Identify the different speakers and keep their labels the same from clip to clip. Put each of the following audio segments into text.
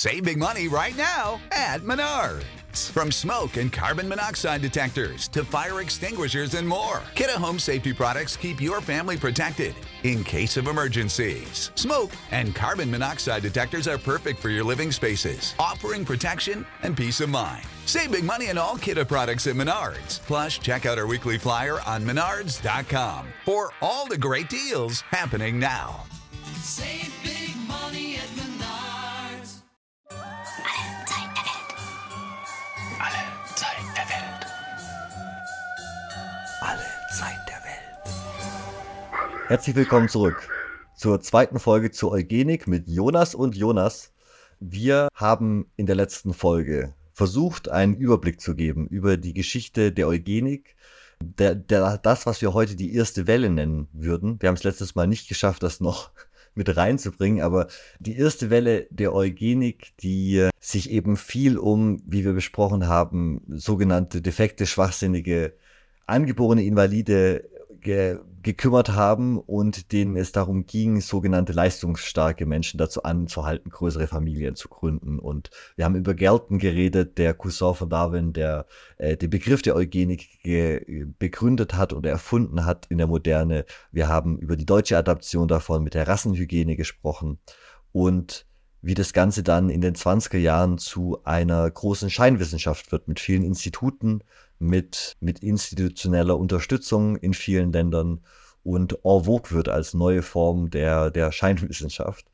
Speaker 1: Save big money right now at Menards. From smoke and carbon monoxide detectors to fire extinguishers and more, Kidde Home Safety products keep your family protected in case of emergencies. Smoke and carbon monoxide detectors are perfect for your living spaces, offering protection and peace of mind. Save big money on all Kidde products at Menards. Plus, check out our weekly flyer on menards.com for all the great deals happening now.
Speaker 2: Save big money at Menards.
Speaker 3: Alle Zeit der Welt. Herzlich willkommen zurück zur zweiten Folge zur Eugenik mit Jonas und Jonas. Wir haben in der letzten Folge versucht, einen Überblick zu geben über die Geschichte der Eugenik, das, was wir heute die erste Welle nennen würden. Wir haben es letztes Mal nicht geschafft, das noch mit reinzubringen, aber die erste Welle der Eugenik, die sich eben viel um, wie wir besprochen haben, sogenannte defekte, schwachsinnige, angeborene Invalide gekümmert haben und denen es darum ging, sogenannte leistungsstarke Menschen dazu anzuhalten, größere Familien zu gründen. Und wir haben über Galton geredet, der Cousin von Darwin, der den Begriff der Eugenik begründet hat oder erfunden hat in der Moderne. Wir haben über die deutsche Adaption davon mit der Rassenhygiene gesprochen und wie das Ganze dann in den 20er Jahren zu einer großen Scheinwissenschaft wird, mit vielen Instituten, mit institutioneller Unterstützung in vielen Ländern und en vogue wird als neue Form der Scheinwissenschaft,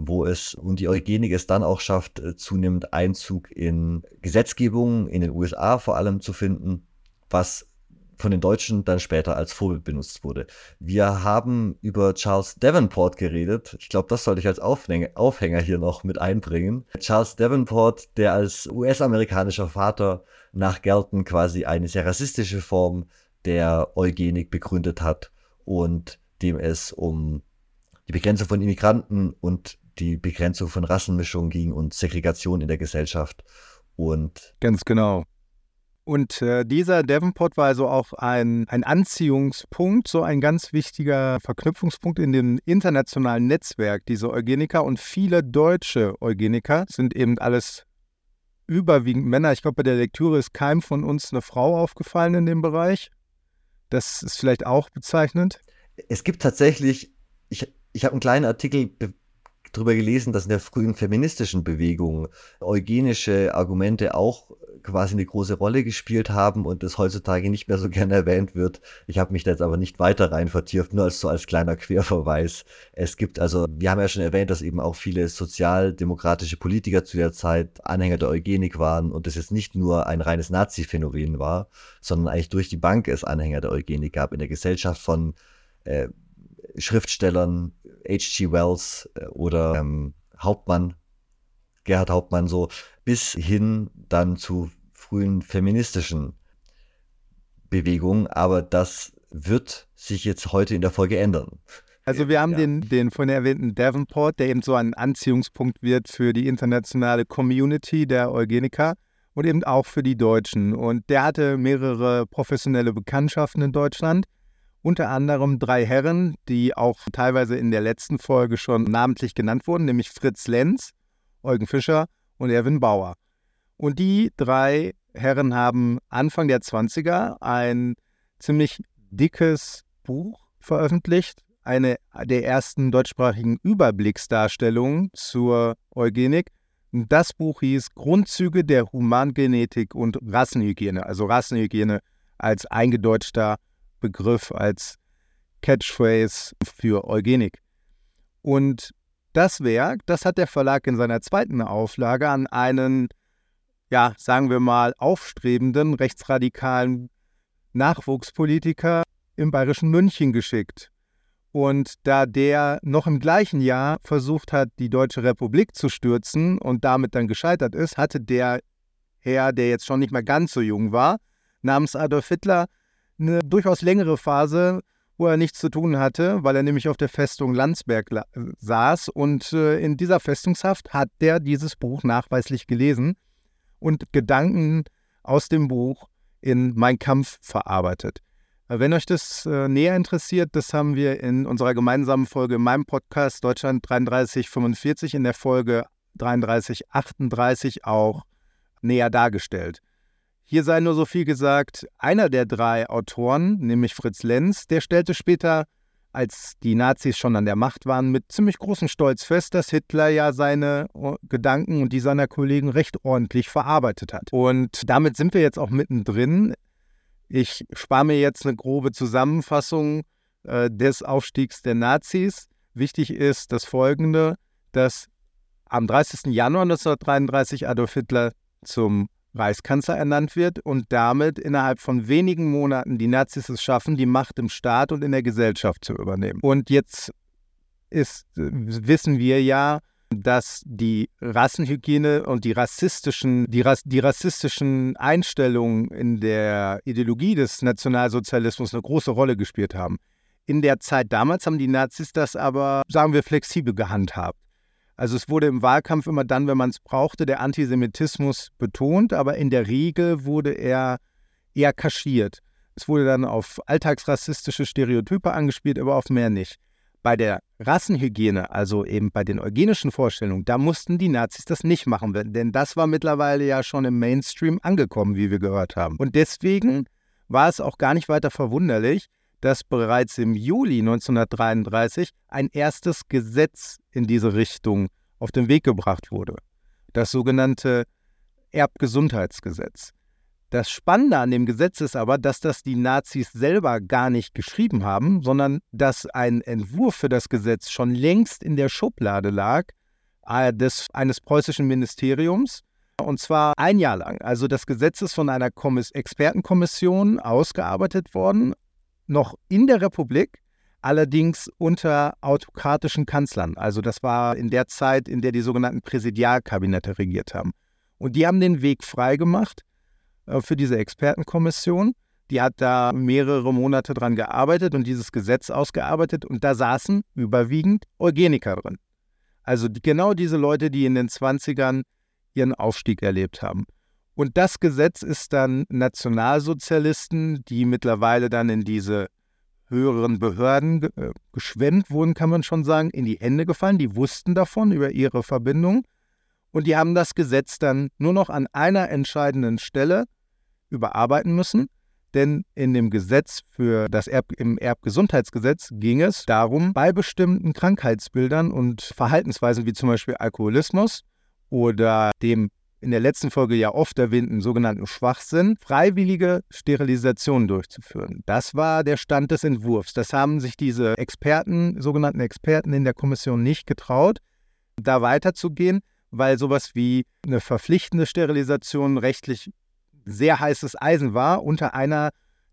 Speaker 3: und die Eugenik es dann auch schafft, zunehmend Einzug in Gesetzgebung in den USA vor allem zu finden, was von den Deutschen dann später als Vorbild benutzt wurde. Wir haben über Charles Davenport geredet. Ich glaube, das sollte ich als Aufhänger hier noch mit einbringen. Charles Davenport, der als US-amerikanischer Vater nach Galton quasi eine sehr rassistische Form der Eugenik begründet hat und dem es um die Begrenzung von Immigranten und die Begrenzung von Rassenmischung ging und Segregation in der Gesellschaft. Und
Speaker 4: ganz genau. Und dieser Davenport war also auch ein Anziehungspunkt, so ein ganz wichtiger Verknüpfungspunkt in dem internationalen Netzwerk dieser Eugeniker. Und viele deutsche Eugeniker sind eben alles überwiegend Männer. Ich glaube, bei der Lektüre ist keinem von uns eine Frau aufgefallen in dem Bereich. Das ist vielleicht auch bezeichnend.
Speaker 3: Es gibt tatsächlich, ich habe einen kleinen Artikel darüber gelesen, dass in der frühen feministischen Bewegung eugenische Argumente auch quasi eine große Rolle gespielt haben und es heutzutage nicht mehr so gerne erwähnt wird. Ich habe mich da jetzt aber nicht weiter rein vertieft, nur als kleiner Querverweis. Es gibt also, wir haben ja schon erwähnt, dass eben auch viele sozialdemokratische Politiker zu der Zeit Anhänger der Eugenik waren und es jetzt nicht nur ein reines Nazi-Phänomen war, sondern eigentlich durch die Bank es Anhänger der Eugenik gab in der Gesellschaft von Schriftstellern, H.G. Wells oder Gerhard Hauptmann, so bis hin dann zu frühen feministischen Bewegungen. Aber das wird sich jetzt heute in der Folge ändern.
Speaker 4: Also wir haben den von erwähnten Davenport, der eben so ein Anziehungspunkt wird für die internationale Community der Eugeniker und eben auch für die Deutschen. Und der hatte mehrere professionelle Bekanntschaften in Deutschland. Unter anderem 3 Herren, die auch teilweise in der letzten Folge schon namentlich genannt wurden, nämlich Fritz Lenz, Eugen Fischer und Erwin Bauer. Und die 3 Herren haben Anfang der 20er ein ziemlich dickes Buch veröffentlicht, eine der ersten deutschsprachigen Überblicksdarstellungen zur Eugenik. Das Buch hieß Grundzüge der Humangenetik und Rassenhygiene, also Rassenhygiene als eingedeutschter Begriff, als Catchphrase für Eugenik. Und das Werk, das hat der Verlag in seiner zweiten Auflage an einen, ja, sagen wir mal, aufstrebenden, rechtsradikalen Nachwuchspolitiker im bayerischen München geschickt. Und da der noch im gleichen Jahr versucht hat, die Deutsche Republik zu stürzen und damit dann gescheitert ist, hatte der Herr, der jetzt schon nicht mehr ganz so jung war, namens Adolf Hitler, eine durchaus längere Phase, wo er nichts zu tun hatte, weil er nämlich auf der Festung Landsberg saß. Und in dieser Festungshaft hat der dieses Buch nachweislich gelesen und Gedanken aus dem Buch in Mein Kampf verarbeitet. Wenn euch das näher interessiert, das haben wir in unserer gemeinsamen Folge in meinem Podcast Deutschland 3345 in der Folge 3338 auch näher dargestellt. Hier sei nur so viel gesagt, einer der 3 Autoren, nämlich Fritz Lenz, der stellte später, als die Nazis schon an der Macht waren, mit ziemlich großem Stolz fest, dass Hitler ja seine Gedanken und die seiner Kollegen recht ordentlich verarbeitet hat. Und damit sind wir jetzt auch mittendrin. Ich spare mir jetzt eine grobe Zusammenfassung des Aufstiegs der Nazis. Wichtig ist das Folgende, dass am 30. Januar 1933 Adolf Hitler zum Reichskanzler ernannt wird und damit innerhalb von wenigen Monaten die Nazis es schaffen, die Macht im Staat und in der Gesellschaft zu übernehmen. Und jetzt wissen wir ja, dass die Rassenhygiene und die rassistischen Einstellungen in der Ideologie des Nationalsozialismus eine große Rolle gespielt haben. In der Zeit damals haben die Nazis das aber, sagen wir, flexibel gehandhabt. Also es wurde im Wahlkampf immer dann, wenn man es brauchte, der Antisemitismus betont, aber in der Regel wurde er eher kaschiert. Es wurde dann auf alltagsrassistische Stereotype angespielt, aber auf mehr nicht. Bei der Rassenhygiene, also eben bei den eugenischen Vorstellungen, da mussten die Nazis das nicht machen, denn das war mittlerweile ja schon im Mainstream angekommen, wie wir gehört haben. Und deswegen war es auch gar nicht weiter verwunderlich, dass bereits im Juli 1933 ein erstes Gesetz in diese Richtung auf den Weg gebracht wurde. Das sogenannte Erbgesundheitsgesetz. Das Spannende an dem Gesetz ist aber, dass das die Nazis selber gar nicht geschrieben haben, sondern dass ein Entwurf für das Gesetz schon längst in der Schublade lag, eines preußischen Ministeriums, und zwar ein Jahr lang. Also das Gesetz ist von einer Expertenkommission ausgearbeitet worden, noch in der Republik, allerdings unter autokratischen Kanzlern. Also das war in der Zeit, in der die sogenannten Präsidialkabinette regiert haben. Und die haben den Weg freigemacht für diese Expertenkommission. Die hat da mehrere Monate dran gearbeitet und dieses Gesetz ausgearbeitet. Und da saßen überwiegend Eugeniker drin. Also genau diese Leute, die in den 20ern ihren Aufstieg erlebt haben. Und das Gesetz ist dann Nationalsozialisten, die mittlerweile dann in diese höheren Behörden geschwemmt wurden, kann man schon sagen, in die Hände gefallen. Die wussten davon, über ihre Verbindung. Und die haben das Gesetz dann nur noch an einer entscheidenden Stelle überarbeiten müssen. Denn in dem Gesetz im Erbgesundheitsgesetz ging es darum, bei bestimmten Krankheitsbildern und Verhaltensweisen wie zum Beispiel Alkoholismus oder dem in der letzten Folge ja oft erwähnten sogenannten Schwachsinn, freiwillige Sterilisationen durchzuführen. Das war der Stand des Entwurfs. Das haben sich diese sogenannten Experten in der Kommission nicht getraut, da weiterzugehen, weil sowas wie eine verpflichtende Sterilisation rechtlich sehr heißes Eisen war unter einer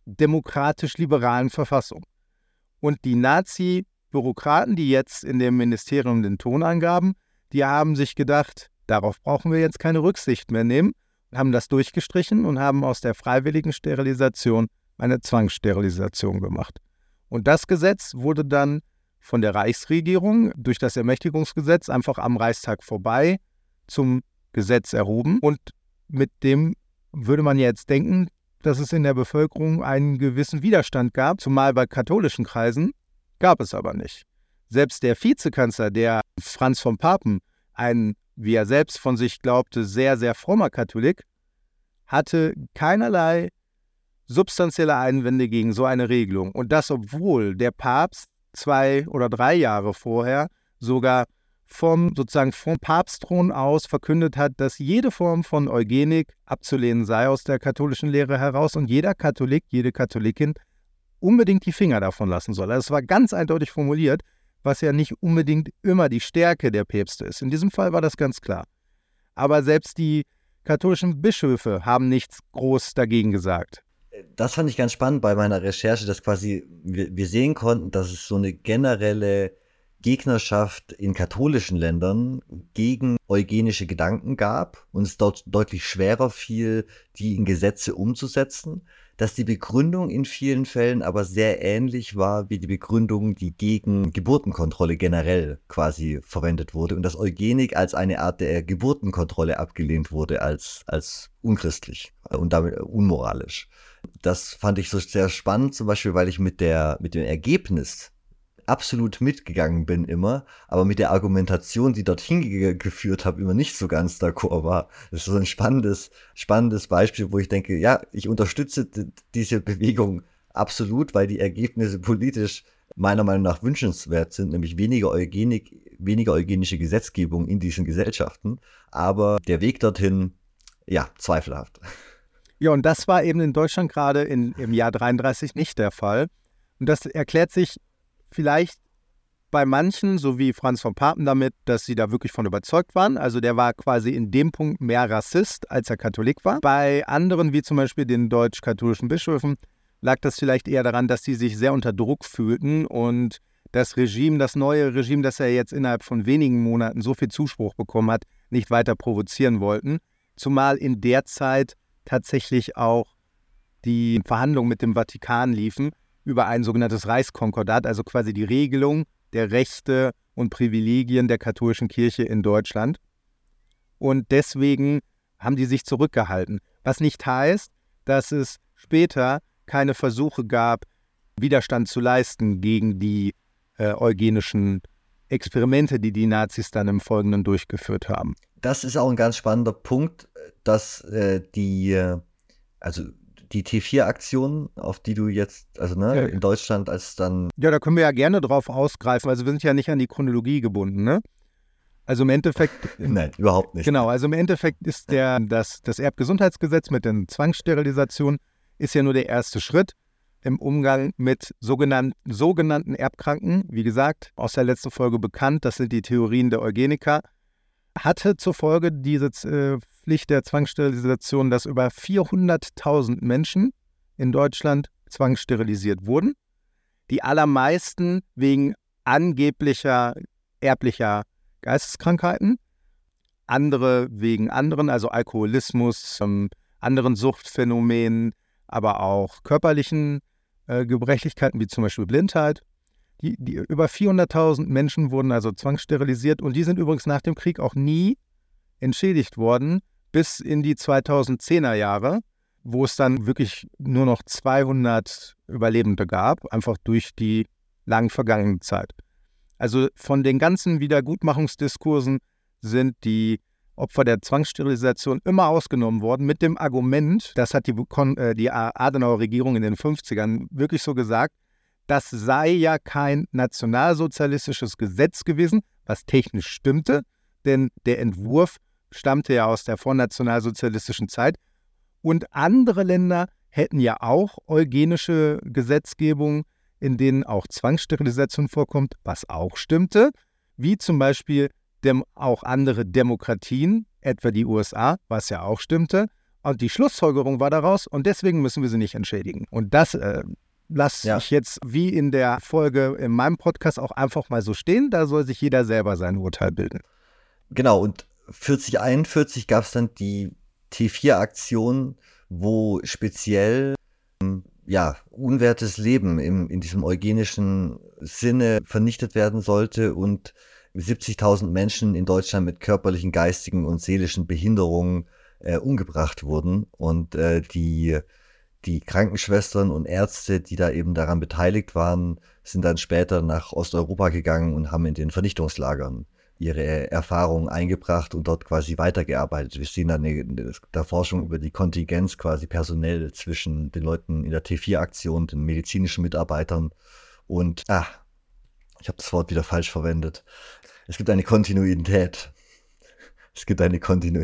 Speaker 4: demokratisch-liberalen Verfassung. Und die Nazi-Bürokraten, die jetzt in dem Ministerium den Ton angaben, die haben sich gedacht, darauf brauchen wir jetzt keine Rücksicht mehr nehmen, haben das durchgestrichen und haben aus der freiwilligen Sterilisation eine Zwangssterilisation gemacht. Und das Gesetz wurde dann von der Reichsregierung durch das Ermächtigungsgesetz einfach am Reichstag vorbei zum Gesetz erhoben. Und mit dem würde man jetzt denken, dass es in der Bevölkerung einen gewissen Widerstand gab, zumal bei katholischen Kreisen, gab es aber nicht. Selbst der Vizekanzler, der Franz von Papen, ein, wie er selbst von sich glaubte, sehr, sehr frommer Katholik, hatte keinerlei substanzielle Einwände gegen so eine Regelung. Und das, obwohl der Papst 2 oder 3 Jahre vorher sogar vom Papstthron aus verkündet hat, dass jede Form von Eugenik abzulehnen sei aus der katholischen Lehre heraus und jeder Katholik, jede Katholikin unbedingt die Finger davon lassen soll. Also es war ganz eindeutig formuliert, was ja nicht unbedingt immer die Stärke der Päpste ist. In diesem Fall war das ganz klar. Aber selbst die katholischen Bischöfe haben nichts groß dagegen gesagt.
Speaker 3: Das fand ich ganz spannend bei meiner Recherche, dass quasi wir sehen konnten, dass es so eine generelle Gegnerschaft in katholischen Ländern gegen eugenische Gedanken gab und es dort deutlich schwerer fiel, die in Gesetze umzusetzen, dass die Begründung in vielen Fällen aber sehr ähnlich war wie die Begründung, die gegen Geburtenkontrolle generell quasi verwendet wurde und dass Eugenik als eine Art der Geburtenkontrolle abgelehnt wurde als unchristlich und damit unmoralisch. Das fand ich so sehr spannend, zum Beispiel, weil ich mit dem Ergebnis absolut mitgegangen bin immer, aber mit der Argumentation, die dorthin geführt habe, immer nicht so ganz d'accord war. Das ist so ein spannendes Beispiel, wo ich denke, ja, ich unterstütze diese Bewegung absolut, weil die Ergebnisse politisch meiner Meinung nach wünschenswert sind, nämlich weniger eugenische Gesetzgebung in diesen Gesellschaften, aber der Weg dorthin, ja, zweifelhaft.
Speaker 4: Ja, und das war eben in Deutschland gerade im Jahr 33 nicht der Fall. Und das erklärt sich vielleicht bei manchen, so wie Franz von Papen damit, dass sie da wirklich von überzeugt waren. Also der war quasi in dem Punkt mehr Rassist, als er Katholik war. Bei anderen, wie zum Beispiel den deutsch-katholischen Bischöfen, lag das vielleicht eher daran, dass sie sich sehr unter Druck fühlten und das neue Regime, das er jetzt innerhalb von wenigen Monaten so viel Zuspruch bekommen hat, nicht weiter provozieren wollten. Zumal in der Zeit tatsächlich auch die Verhandlungen mit dem Vatikan liefen über ein sogenanntes Reichskonkordat, also quasi die Regelung der Rechte und Privilegien der katholischen Kirche in Deutschland. Und deswegen haben die sich zurückgehalten. Was nicht heißt, dass es später keine Versuche gab, Widerstand zu leisten gegen die eugenischen Experimente, die die Nazis dann im Folgenden durchgeführt haben.
Speaker 3: Das ist auch ein ganz spannender Punkt, dass die T4-Aktion, auf die du jetzt, in Deutschland als dann...
Speaker 4: Ja, da können wir ja gerne drauf ausgreifen. Also wir sind ja nicht an die Chronologie gebunden, ne? Also im Endeffekt...
Speaker 3: Nein, überhaupt nicht.
Speaker 4: Genau, also im Endeffekt ist das Erbgesundheitsgesetz mit den Zwangssterilisationen ist ja nur der erste Schritt im Umgang mit sogenannten Erbkranken. Wie gesagt, aus der letzten Folge bekannt, das sind die Theorien der Eugeniker. Hatte zur Folge diese Pflicht der Zwangssterilisation, dass über 400.000 Menschen in Deutschland zwangssterilisiert wurden. Die allermeisten wegen angeblicher erblicher Geisteskrankheiten, andere wegen anderen, also Alkoholismus, anderen Suchtphänomenen, aber auch körperlichen Gebrechlichkeiten wie zum Beispiel Blindheit. Die über 400.000 Menschen wurden also zwangssterilisiert und die sind übrigens nach dem Krieg auch nie entschädigt worden, bis in die 2010er Jahre, wo es dann wirklich nur noch 200 Überlebende gab, einfach durch die lang vergangene Zeit. Also von den ganzen Wiedergutmachungsdiskursen sind die Opfer der Zwangssterilisation immer ausgenommen worden mit dem Argument, das hat die Adenauer-Regierung in den 50ern wirklich so gesagt, das sei ja kein nationalsozialistisches Gesetz gewesen, was technisch stimmte, denn der Entwurf stammte ja aus der vornationalsozialistischen Zeit. Und andere Länder hätten ja auch eugenische Gesetzgebung, in denen auch Zwangssterilisation vorkommt, was auch stimmte, wie zum Beispiel auch andere Demokratien, etwa die USA, was ja auch stimmte. Und die Schlussfolgerung war daraus, und deswegen müssen wir sie nicht entschädigen. Und das lasse ich jetzt wie in der Folge in meinem Podcast auch einfach mal so stehen. Da soll sich jeder selber sein Urteil bilden.
Speaker 3: Genau, und 4041 gab es dann die T4-Aktion, wo speziell unwertes Leben in diesem eugenischen Sinne vernichtet werden sollte und 70.000 Menschen in Deutschland mit körperlichen, geistigen und seelischen Behinderungen umgebracht wurden. Und die Krankenschwestern und Ärzte, die da eben daran beteiligt waren, sind dann später nach Osteuropa gegangen und haben in den Vernichtungslagern ihre Erfahrungen eingebracht und dort quasi weitergearbeitet. Wir sehen dann in der Forschung über die Kontingenz quasi personell zwischen den Leuten in der T4-Aktion, den medizinischen Mitarbeitern und, ich habe das Wort wieder falsch verwendet. Es gibt eine Kontinuität. Keine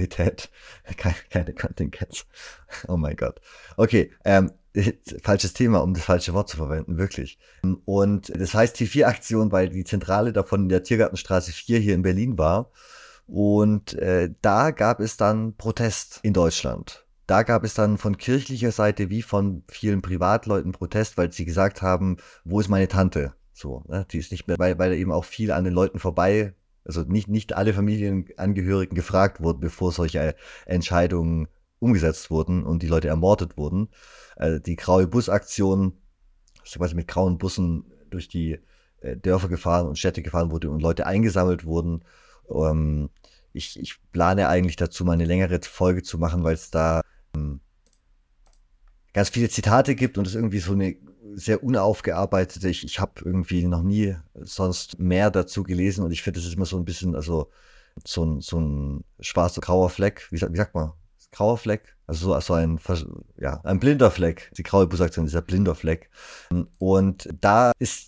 Speaker 3: Kontingenz. Oh mein Gott. Okay, falsches Thema, um das falsche Wort zu verwenden, wirklich. Und das heißt T4-Aktion, weil die Zentrale davon in der Tiergartenstraße 4 hier in Berlin war. Und da gab es dann Protest in Deutschland. Da gab es dann von kirchlicher Seite wie von vielen Privatleuten Protest, weil sie gesagt haben, wo ist meine Tante? So, ne? Die ist nicht mehr, weil eben auch viel an den Leuten vorbei, also nicht alle Familienangehörigen gefragt wurden, bevor solche Entscheidungen umgesetzt wurden und die Leute ermordet wurden. Die Graue Bus-Aktion, also quasi mit grauen Bussen durch die Dörfer gefahren und Städte gefahren wurde und Leute eingesammelt wurden. Ich plane eigentlich dazu mal eine längere Folge zu machen, weil es da ganz viele Zitate gibt und es irgendwie so eine sehr unaufgearbeitete. Ich habe irgendwie noch nie sonst mehr dazu gelesen und ich finde, das ist immer so ein bisschen, also so ein schwarzer, grauer Fleck. Wie sagt man? Grauer Fleck? Also so ein blinder Fleck. Die graue Busaktion ist ein blinder Fleck. Und da ist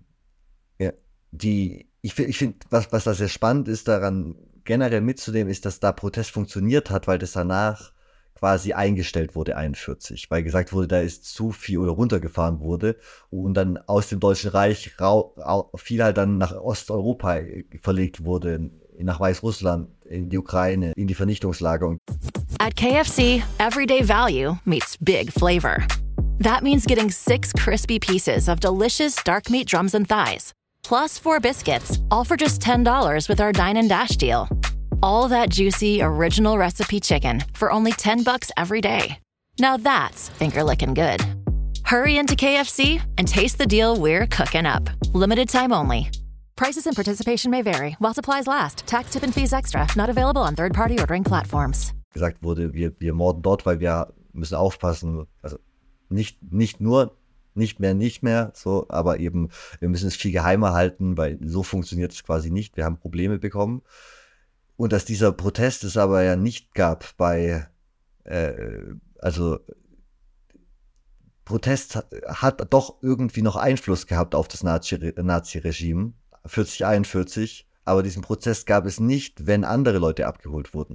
Speaker 3: ich finde, was da sehr spannend ist, daran generell mitzunehmen, ist, dass da Protest funktioniert hat, weil das danach quasi eingestellt wurde, 41, weil gesagt wurde, da ist zu viel oder runtergefahren wurde und dann aus dem Deutschen Reich viel halt dann nach Osteuropa verlegt wurde, nach Weißrussland, in die Ukraine, in die Vernichtungslager.
Speaker 5: At KFC, everyday value meets big flavor. That means getting 6 crispy pieces of delicious dark meat drums and thighs, plus 4 biscuits, all for just $10 with our Dine and Dash deal. All that juicy, original recipe chicken for only $10 every day. Now that's finger-licking good. Hurry into KFC and taste the deal we're cooking up. Limited time only. Prices and participation may vary while supplies last. Tax, tip, and fees extra. Not available on third-party ordering platforms.
Speaker 3: Gesagt wurde, wir morden dort, weil wir müssen aufpassen. Also nicht mehr, so, aber eben, wir müssen es viel geheimer halten, weil so funktioniert es quasi nicht. Wir haben Probleme bekommen. Und dass dieser Protest es aber ja nicht gab Protest hat doch irgendwie noch Einfluss gehabt auf das Nazi-Regime, 40-41, aber diesen Protest gab es nicht, wenn andere Leute abgeholt wurden.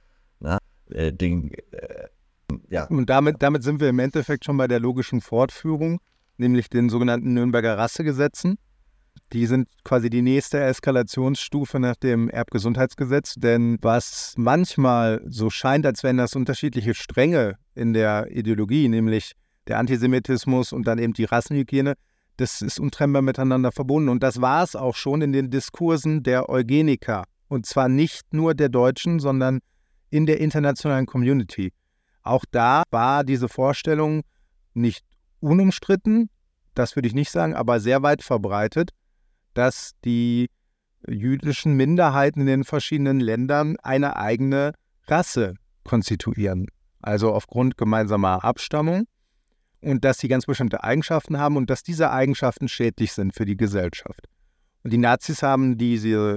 Speaker 4: Und damit sind wir im Endeffekt schon bei der logischen Fortführung, nämlich den sogenannten Nürnberger Rassegesetzen. Die sind quasi die nächste Eskalationsstufe nach dem Erbgesundheitsgesetz, denn was manchmal so scheint, als wären das unterschiedliche Stränge in der Ideologie, nämlich der Antisemitismus und dann eben die Rassenhygiene, das ist untrennbar miteinander verbunden. Und das war es auch schon in den Diskursen der Eugeniker. Und zwar nicht nur der Deutschen, sondern in der internationalen Community. Auch da war diese Vorstellung nicht unumstritten, das würde ich nicht sagen, aber sehr weit verbreitet, dass die jüdischen Minderheiten in den verschiedenen Ländern eine eigene Rasse konstituieren. Also aufgrund gemeinsamer Abstammung und dass sie ganz bestimmte Eigenschaften haben und dass diese Eigenschaften schädlich sind für die Gesellschaft. Und die Nazis haben diesen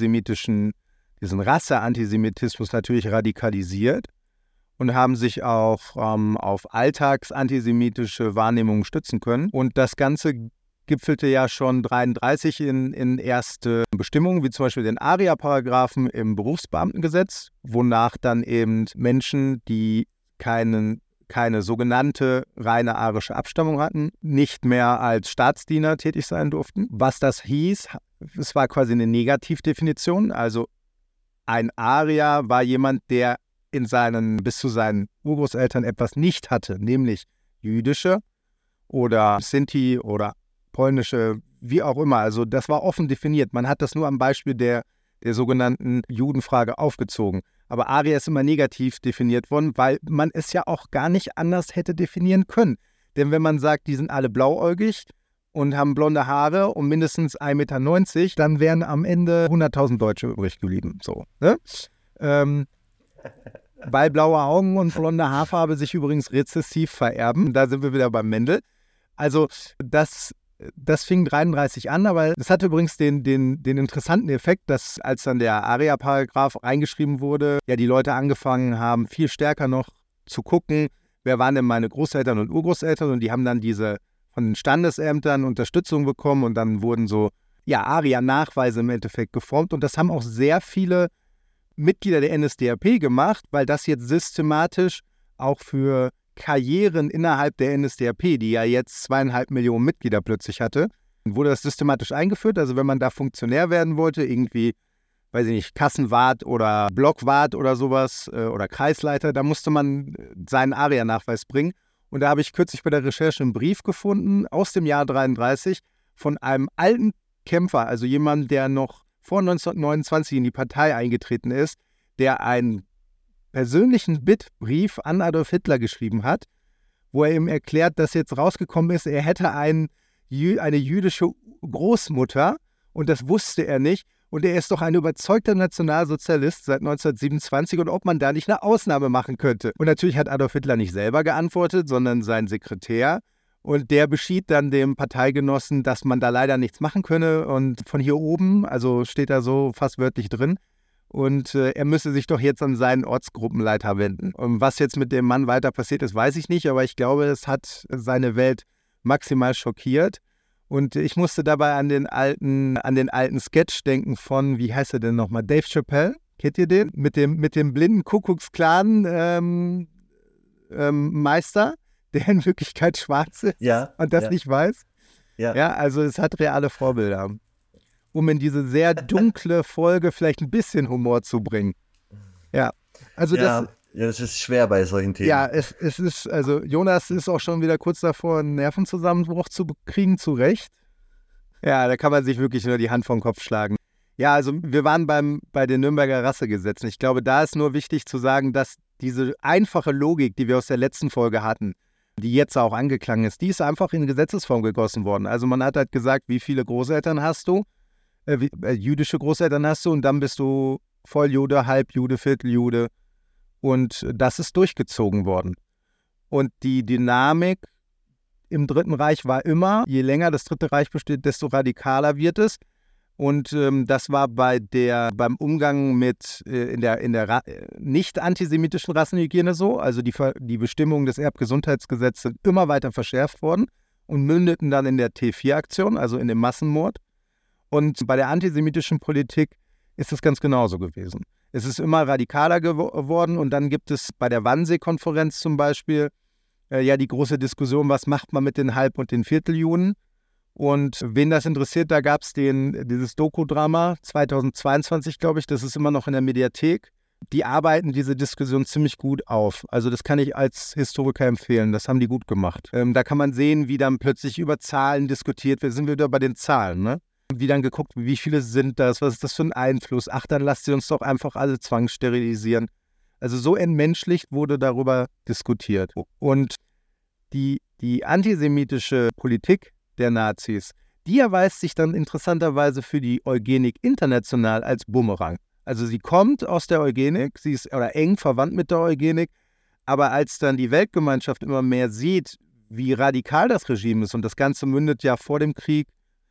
Speaker 4: Rasse-Antisemitismus natürlich radikalisiert und haben sich auch auf alltagsantisemitische Wahrnehmungen stützen können. Und das Ganze gipfelte ja schon 1933 in erste Bestimmungen, wie zum Beispiel den Aria-Paragraphen im Berufsbeamtengesetz, wonach dann eben Menschen, die keine sogenannte reine arische Abstammung hatten, nicht mehr als Staatsdiener tätig sein durften. Was das hieß, es war quasi eine Negativdefinition, also ein Arier war jemand, der bis zu seinen Urgroßeltern etwas nicht hatte, nämlich jüdische oder Sinti oder polnische, wie auch immer. Also das war offen definiert. Man hat das nur am Beispiel der sogenannten Judenfrage aufgezogen. Aber Arier ist immer negativ definiert worden, weil man es ja auch gar nicht anders hätte definieren können. Denn wenn man sagt, die sind alle blauäugig und haben blonde Haare und mindestens 1,90 Meter, dann wären am Ende 100.000 Deutsche übrig geblieben. So, ne? Weil blaue Augen und blonde Haarfarbe sich übrigens rezessiv vererben. Da sind wir wieder beim Mendel. Also das fing 1933 an, aber das hatte übrigens den interessanten Effekt, dass als dann der Aria-Paragraph eingeschrieben wurde, ja die Leute angefangen haben, viel stärker noch zu gucken, wer waren denn meine Großeltern und Urgroßeltern, und die haben dann von den Standesämtern Unterstützung bekommen und dann wurden so Aria-Nachweise im Endeffekt geformt, und das haben auch sehr viele Mitglieder der NSDAP gemacht, weil das jetzt systematisch auch für Karrieren innerhalb der NSDAP, die ja jetzt 2,5 Millionen Mitglieder plötzlich hatte, wurde das systematisch eingeführt. Also wenn man da Funktionär werden wollte, irgendwie, weiß ich nicht, Kassenwart oder Blockwart oder sowas oder Kreisleiter, da musste man seinen Aria-Nachweis bringen. Und da habe ich kürzlich bei der Recherche einen Brief gefunden aus dem Jahr 1933 von einem alten Kämpfer, also jemand, der noch vor 1929 in die Partei eingetreten ist, der einen persönlichen Bittbrief an Adolf Hitler geschrieben hat, wo er ihm erklärt, dass jetzt rausgekommen ist, er hätte eine jüdische Großmutter und das wusste er nicht. Und er ist doch ein überzeugter Nationalsozialist seit 1927 und ob man da nicht eine Ausnahme machen könnte. Und natürlich hat Adolf Hitler nicht selber geantwortet, sondern sein Sekretär. Und der beschied dann dem Parteigenossen, dass man da leider nichts machen könne. Und von hier oben, also steht da so fast wörtlich drin, und er müsse sich doch jetzt an seinen Ortsgruppenleiter wenden. Und was jetzt mit dem Mann weiter passiert ist, weiß ich nicht, aber ich glaube, es hat seine Welt maximal schockiert. Und ich musste dabei an den alten Sketch denken von, wie heißt er denn nochmal, Dave Chappelle, kennt ihr den? Mit dem blinden Kuckucksklan Meister, der in Wirklichkeit schwarz ist und das nicht weiß. Ja, also es hat reale Vorbilder, um in diese sehr dunkle Folge vielleicht ein bisschen Humor zu bringen. Ja, also
Speaker 3: das ist schwer bei solchen Themen.
Speaker 4: Ja, es ist, also Jonas ist auch schon wieder kurz davor, einen Nervenzusammenbruch zu kriegen, zu Recht. Ja, da kann man sich wirklich nur die Hand vom Kopf schlagen. Ja, also wir waren bei den Nürnberger Rassegesetzen. Ich glaube, da ist nur wichtig zu sagen, dass diese einfache Logik, die wir aus der letzten Folge hatten, die jetzt auch angeklangen ist, die ist einfach in Gesetzesform gegossen worden. Also man hat halt gesagt, wie viele Großeltern hast du, jüdische Großeltern hast du, und dann bist du Volljude, Halbjude, Vierteljude, und das ist durchgezogen worden. Und die Dynamik im Dritten Reich war immer, je länger das Dritte Reich besteht, desto radikaler wird es. Und das war beim Umgang mit in der nicht antisemitischen Rassenhygiene so. Also die Bestimmungen des Erbgesundheitsgesetzes sind immer weiter verschärft worden und mündeten dann in der T4-Aktion, also in dem Massenmord. Und bei der antisemitischen Politik ist es ganz genauso gewesen. Es ist immer radikaler geworden, und dann gibt es bei der Wannsee-Konferenz zum Beispiel die große Diskussion, was macht man mit den Halb- und den Vierteljuden? Und wen das interessiert, da gab es dieses Doku-Drama 2022, glaube ich, das ist immer noch in der Mediathek. Die arbeiten diese Diskussion ziemlich gut auf. Also das kann ich als Historiker empfehlen, das haben die gut gemacht. Da kann man sehen, wie dann plötzlich über Zahlen diskutiert wird. Sind wir wieder bei den Zahlen, ne? Wie dann geguckt, wie viele sind das, was ist das für ein Einfluss? Ach, dann lasst sie uns doch einfach alle zwangssterilisieren. Also so entmenschlicht wurde darüber diskutiert. Und die antisemitische Politik der Nazis, die erweist sich dann interessanterweise für die Eugenik international als Bumerang. Also sie kommt aus der Eugenik, sie ist oder eng verwandt mit der Eugenik, aber als dann die Weltgemeinschaft immer mehr sieht, wie radikal das Regime ist, und das Ganze mündet ja vor dem Krieg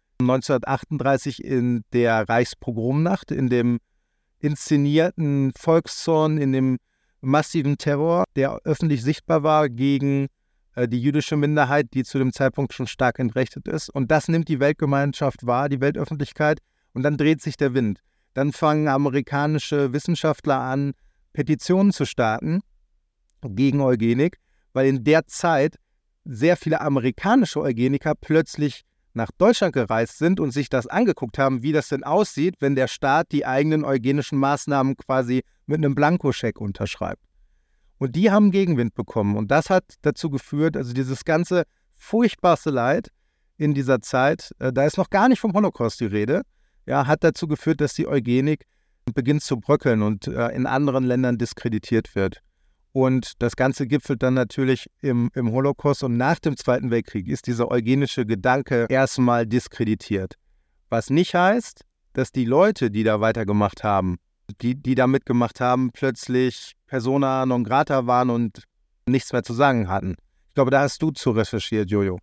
Speaker 4: 1938 in der Reichspogromnacht, in dem inszenierten Volkszorn, in dem massiven Terror, der öffentlich sichtbar war gegen die jüdische Minderheit, die zu dem Zeitpunkt schon stark entrechtet ist. Und das nimmt die Weltgemeinschaft wahr, die Weltöffentlichkeit, und dann dreht sich der Wind. Dann fangen amerikanische Wissenschaftler an, Petitionen zu starten gegen Eugenik, weil in der Zeit sehr viele amerikanische Eugeniker plötzlich nach Deutschland gereist sind und sich das angeguckt haben, wie das denn aussieht, wenn der Staat die eigenen eugenischen Maßnahmen quasi mit einem Blankoscheck unterschreibt. Und die haben Gegenwind bekommen. Und das hat dazu geführt, also dieses ganze furchtbarste Leid in dieser Zeit, da ist noch gar nicht vom Holocaust die Rede, ja, hat dazu geführt, dass die Eugenik beginnt zu bröckeln und in anderen Ländern diskreditiert wird. Und das Ganze gipfelt dann natürlich im Holocaust, und nach dem Zweiten Weltkrieg ist dieser eugenische Gedanke erstmal diskreditiert. Was nicht heißt, dass die Leute, die da weitergemacht haben, die da mitgemacht haben, plötzlich persona non grata waren und nichts mehr zu sagen hatten. Ich glaube, da hast du zu recherchiert, Jojo.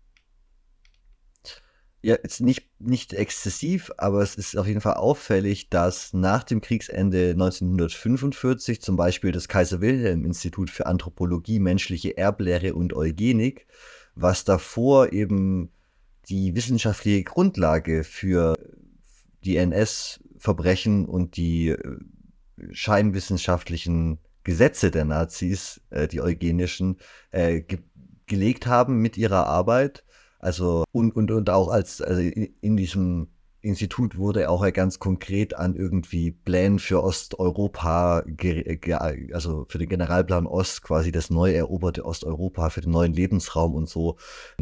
Speaker 3: Ja, jetzt nicht exzessiv, aber es ist auf jeden Fall auffällig, dass nach dem Kriegsende 1945 zum Beispiel das Kaiser-Wilhelm-Institut für Anthropologie, menschliche Erblehre und Eugenik, was davor eben die wissenschaftliche Grundlage für die NS-Verbrechen und die scheinwissenschaftlichen Gesetze der Nazis, die eugenischen, gelegt haben mit ihrer Arbeit. Also und auch in diesem Institut wurde auch ganz konkret an irgendwie Plänen für Osteuropa, also für den Generalplan Ost, quasi das neu eroberte Osteuropa für den neuen Lebensraum und so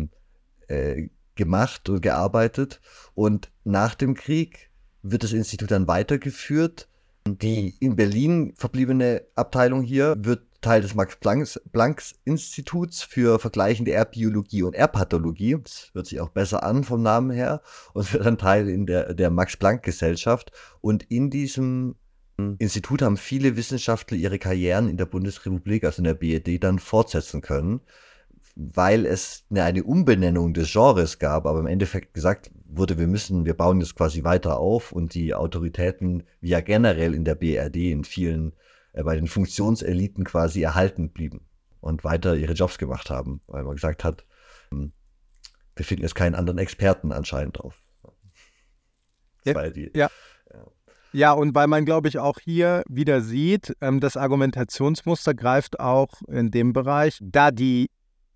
Speaker 3: gemacht und gearbeitet. Und nach dem Krieg wird das Institut dann weitergeführt. Die in Berlin verbliebene Abteilung hier wird Teil des Max-Planck-Instituts für vergleichende Erbbiologie und Erbpathologie. Das hört sich auch besser an vom Namen her, und wird dann Teil in der Max-Planck-Gesellschaft. Und in diesem Institut haben viele Wissenschaftler ihre Karrieren in der Bundesrepublik, also in der BRD, dann fortsetzen können. weil es eine Umbenennung des Genres gab, aber im Endeffekt gesagt wurde, wir bauen das quasi weiter auf und die Autoritäten, wie ja generell in der BRD in vielen, bei den Funktionseliten quasi erhalten blieben und weiter ihre Jobs gemacht haben, weil man gesagt hat, wir finden jetzt keinen anderen Experten anscheinend drauf.
Speaker 4: Ja, und weil man, glaube ich, auch hier wieder sieht, das Argumentationsmuster greift auch in dem Bereich, da die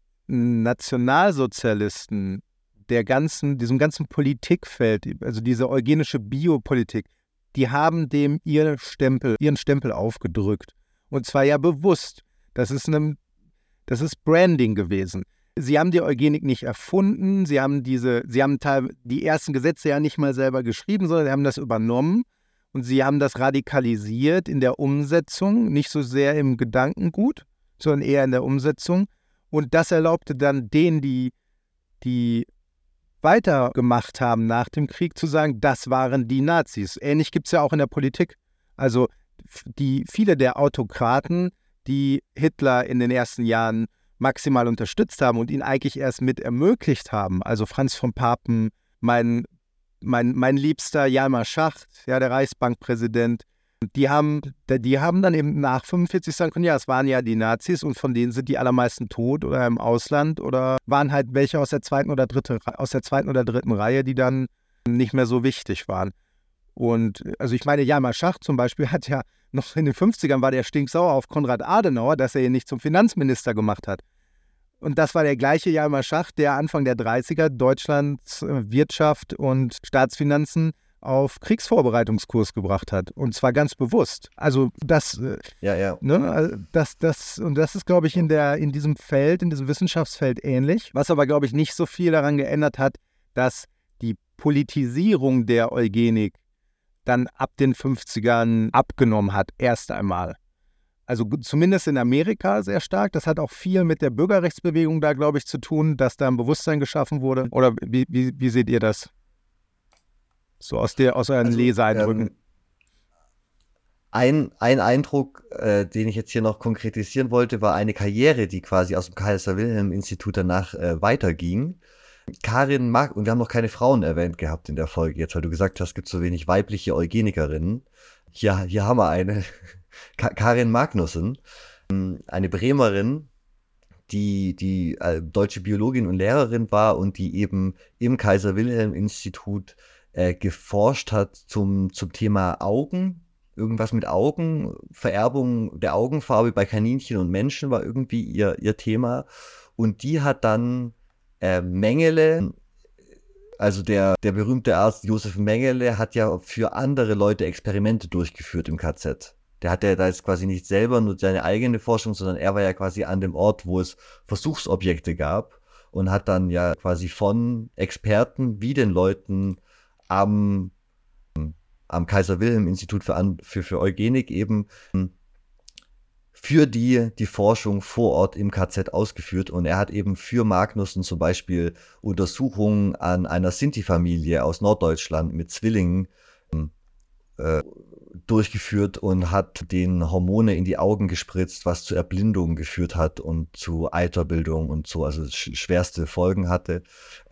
Speaker 4: Nationalsozialisten diesem ganzen Politikfeld, also diese eugenische Biopolitik, die haben dem ihren Stempel aufgedrückt. Und zwar ja bewusst. Das ist Branding gewesen. Sie haben die Eugenik nicht erfunden, sie haben die ersten Gesetze ja nicht mal selber geschrieben, sondern sie haben das übernommen und sie haben das radikalisiert in der Umsetzung, nicht so sehr im Gedankengut, sondern eher in der Umsetzung. Und das erlaubte dann denen, die weitergemacht haben nach dem Krieg, zu sagen, das waren die Nazis. Ähnlich gibt es ja auch in der Politik. Also viele der Autokraten, die Hitler in den ersten Jahren maximal unterstützt haben und ihn eigentlich erst mit ermöglicht haben. Also Franz von Papen, mein liebster Hjalmar Schacht, ja, der Reichsbankpräsident, die haben dann eben nach 45 sagen können, ja, es waren ja die Nazis und von denen sind die allermeisten tot oder im Ausland oder waren halt welche aus der zweiten oder dritten Reihe, die dann nicht mehr so wichtig waren. Und also ich meine, Hjalmar Schacht zum Beispiel hat ja noch in den 50ern war der stinksauer auf Konrad Adenauer, dass er ihn nicht zum Finanzminister gemacht hat. Und das war der gleiche Hjalmar Schacht, der Anfang der 30er Deutschlands Wirtschaft und Staatsfinanzen auf Kriegsvorbereitungskurs gebracht hat. Und zwar ganz bewusst. Also das, Ne, das ist, glaube ich, in diesem Wissenschaftsfeld ähnlich. Was aber, glaube ich, nicht so viel daran geändert hat, dass die Politisierung der Eugenik dann ab den 50ern abgenommen hat, erst einmal. Also zumindest in Amerika sehr stark. Das hat auch viel mit der Bürgerrechtsbewegung da, glaube ich, zu tun, dass da ein Bewusstsein geschaffen wurde. Oder wie seht ihr das? So aus euren Leseeindrücken.
Speaker 3: Ein Eindruck, den ich jetzt hier noch konkretisieren wollte, war eine Karriere, die quasi aus dem Kaiser-Wilhelm-Institut danach weiterging. Karin und wir haben noch keine Frauen erwähnt gehabt in der Folge jetzt, weil du gesagt hast, es gibt so wenig weibliche Eugenikerinnen. Hier haben wir eine, Karin Magnussen, eine Bremerin, die deutsche Biologin und Lehrerin war und die eben im Kaiser-Wilhelm-Institut geforscht hat zum Thema Augen, irgendwas mit Augen, Vererbung der Augenfarbe bei Kaninchen und Menschen war irgendwie ihr Thema. Und die hat dann Mengele, also der berühmte Arzt Josef Mengele, hat ja für andere Leute Experimente durchgeführt im KZ. Der hat ja da jetzt quasi nicht selber nur seine eigene Forschung, sondern er war ja quasi an dem Ort, wo es Versuchsobjekte gab und hat dann ja quasi von Experten wie den Leuten am Kaiser-Wilhelm-Institut für Eugenik eben für die Forschung vor Ort im KZ ausgeführt. Und er hat eben für Magnussen zum Beispiel Untersuchungen an einer Sinti-Familie aus Norddeutschland mit Zwillingen durchgeführt und hat den Hormone in die Augen gespritzt, was zu Erblindung geführt hat und zu Eiterbildung und so, also schwerste Folgen hatte.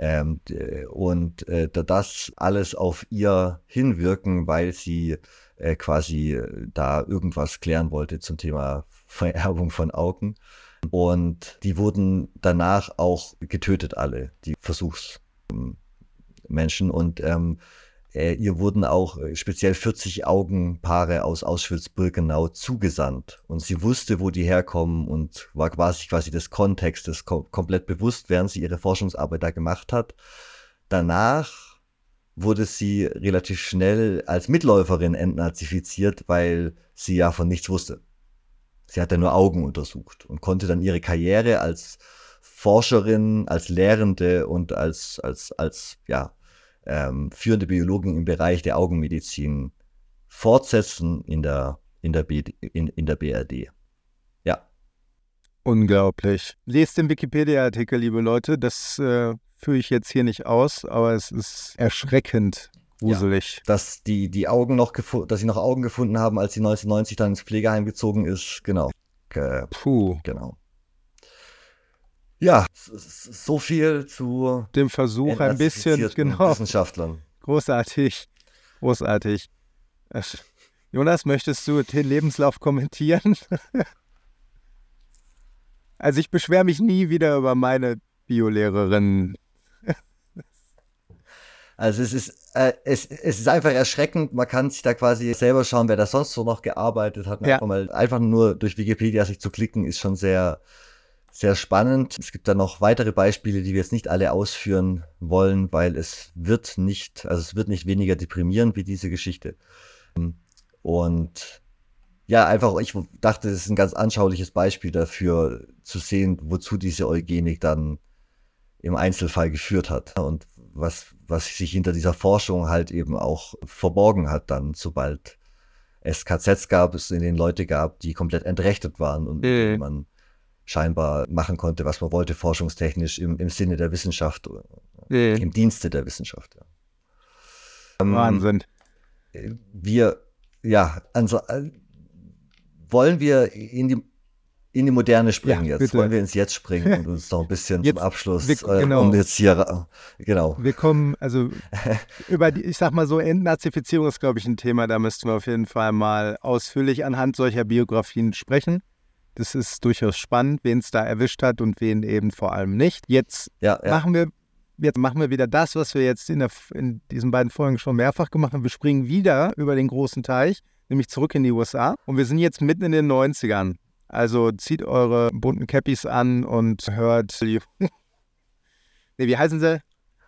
Speaker 3: Das alles auf ihr hinwirken, weil sie quasi da irgendwas klären wollte zum Thema Vererbung von Augen. Und die wurden danach auch getötet, alle, die Versuchsmenschen. Und ihr wurden auch speziell 40 Augenpaare aus Auschwitz-Birkenau zugesandt. Und sie wusste, wo die herkommen und war quasi des Kontextes komplett bewusst, während sie ihre Forschungsarbeit da gemacht hat. Danach wurde sie relativ schnell als Mitläuferin entnazifiziert, weil sie ja von nichts wusste. Sie hat ja nur Augen untersucht und konnte dann ihre Karriere als Forscherin, als Lehrende und als führende Biologin im Bereich der Augenmedizin fortsetzen in der BRD. Ja.
Speaker 4: Unglaublich. Lest den Wikipedia-Artikel, liebe Leute. Das führe ich jetzt hier nicht aus, aber es ist erschreckend gruselig.
Speaker 3: Ja, dass sie noch Augen gefunden haben, als sie 1990 dann ins Pflegeheim gezogen ist. Genau.
Speaker 4: Puh.
Speaker 3: Genau. Ja, so viel zu
Speaker 4: Dem Versuch ein bisschen,
Speaker 3: entnazifizierten
Speaker 4: genau,
Speaker 3: Wissenschaftlern.
Speaker 4: großartig. Äh, Jonas, möchtest du den Lebenslauf kommentieren? Also ich beschwere mich nie wieder über meine Biolehrerin.
Speaker 3: Also es ist einfach erschreckend. Man kann sich da quasi selber schauen, wer da sonst so noch gearbeitet hat. Und
Speaker 4: Ja.
Speaker 3: einfach nur durch Wikipedia sich zu klicken, ist schon sehr, sehr spannend. Es gibt da noch weitere Beispiele, die wir jetzt nicht alle ausführen wollen, weil es wird nicht weniger deprimierend wie diese Geschichte. Und ja, einfach, ich dachte, das ist ein ganz anschauliches Beispiel dafür, zu sehen, wozu diese Eugenik dann im Einzelfall geführt hat und was sich hinter dieser Forschung halt eben auch verborgen hat dann, sobald es KZs gab, es in denen Leute gab, die komplett entrechtet waren und mit denen man scheinbar machen konnte, was man wollte, forschungstechnisch im Sinne der Wissenschaft, im Dienste der Wissenschaft. Ja.
Speaker 4: Wahnsinn.
Speaker 3: Wollen wir in die Moderne springen
Speaker 4: Ja,
Speaker 3: jetzt?
Speaker 4: bitte.
Speaker 3: Wollen wir ins Jetzt springen und uns noch ein bisschen
Speaker 4: Jetzt,
Speaker 3: zum Abschluss,
Speaker 4: genau.
Speaker 3: um jetzt hier, genau.
Speaker 4: Wir kommen, also über die, ich sag mal so, Entnazifizierung ist, glaube ich, ein Thema, da müssten wir auf jeden Fall mal ausführlich anhand solcher Biografien sprechen. Das ist durchaus spannend, wen es da erwischt hat und wen eben vor allem nicht. Jetzt machen wir wieder das, was wir jetzt in diesen beiden Folgen schon mehrfach gemacht haben. Wir springen wieder über den großen Teich, nämlich zurück in die USA. Und wir sind jetzt mitten in den 90ern. Also zieht eure bunten Cappies an und hört... Nee, wie heißen sie?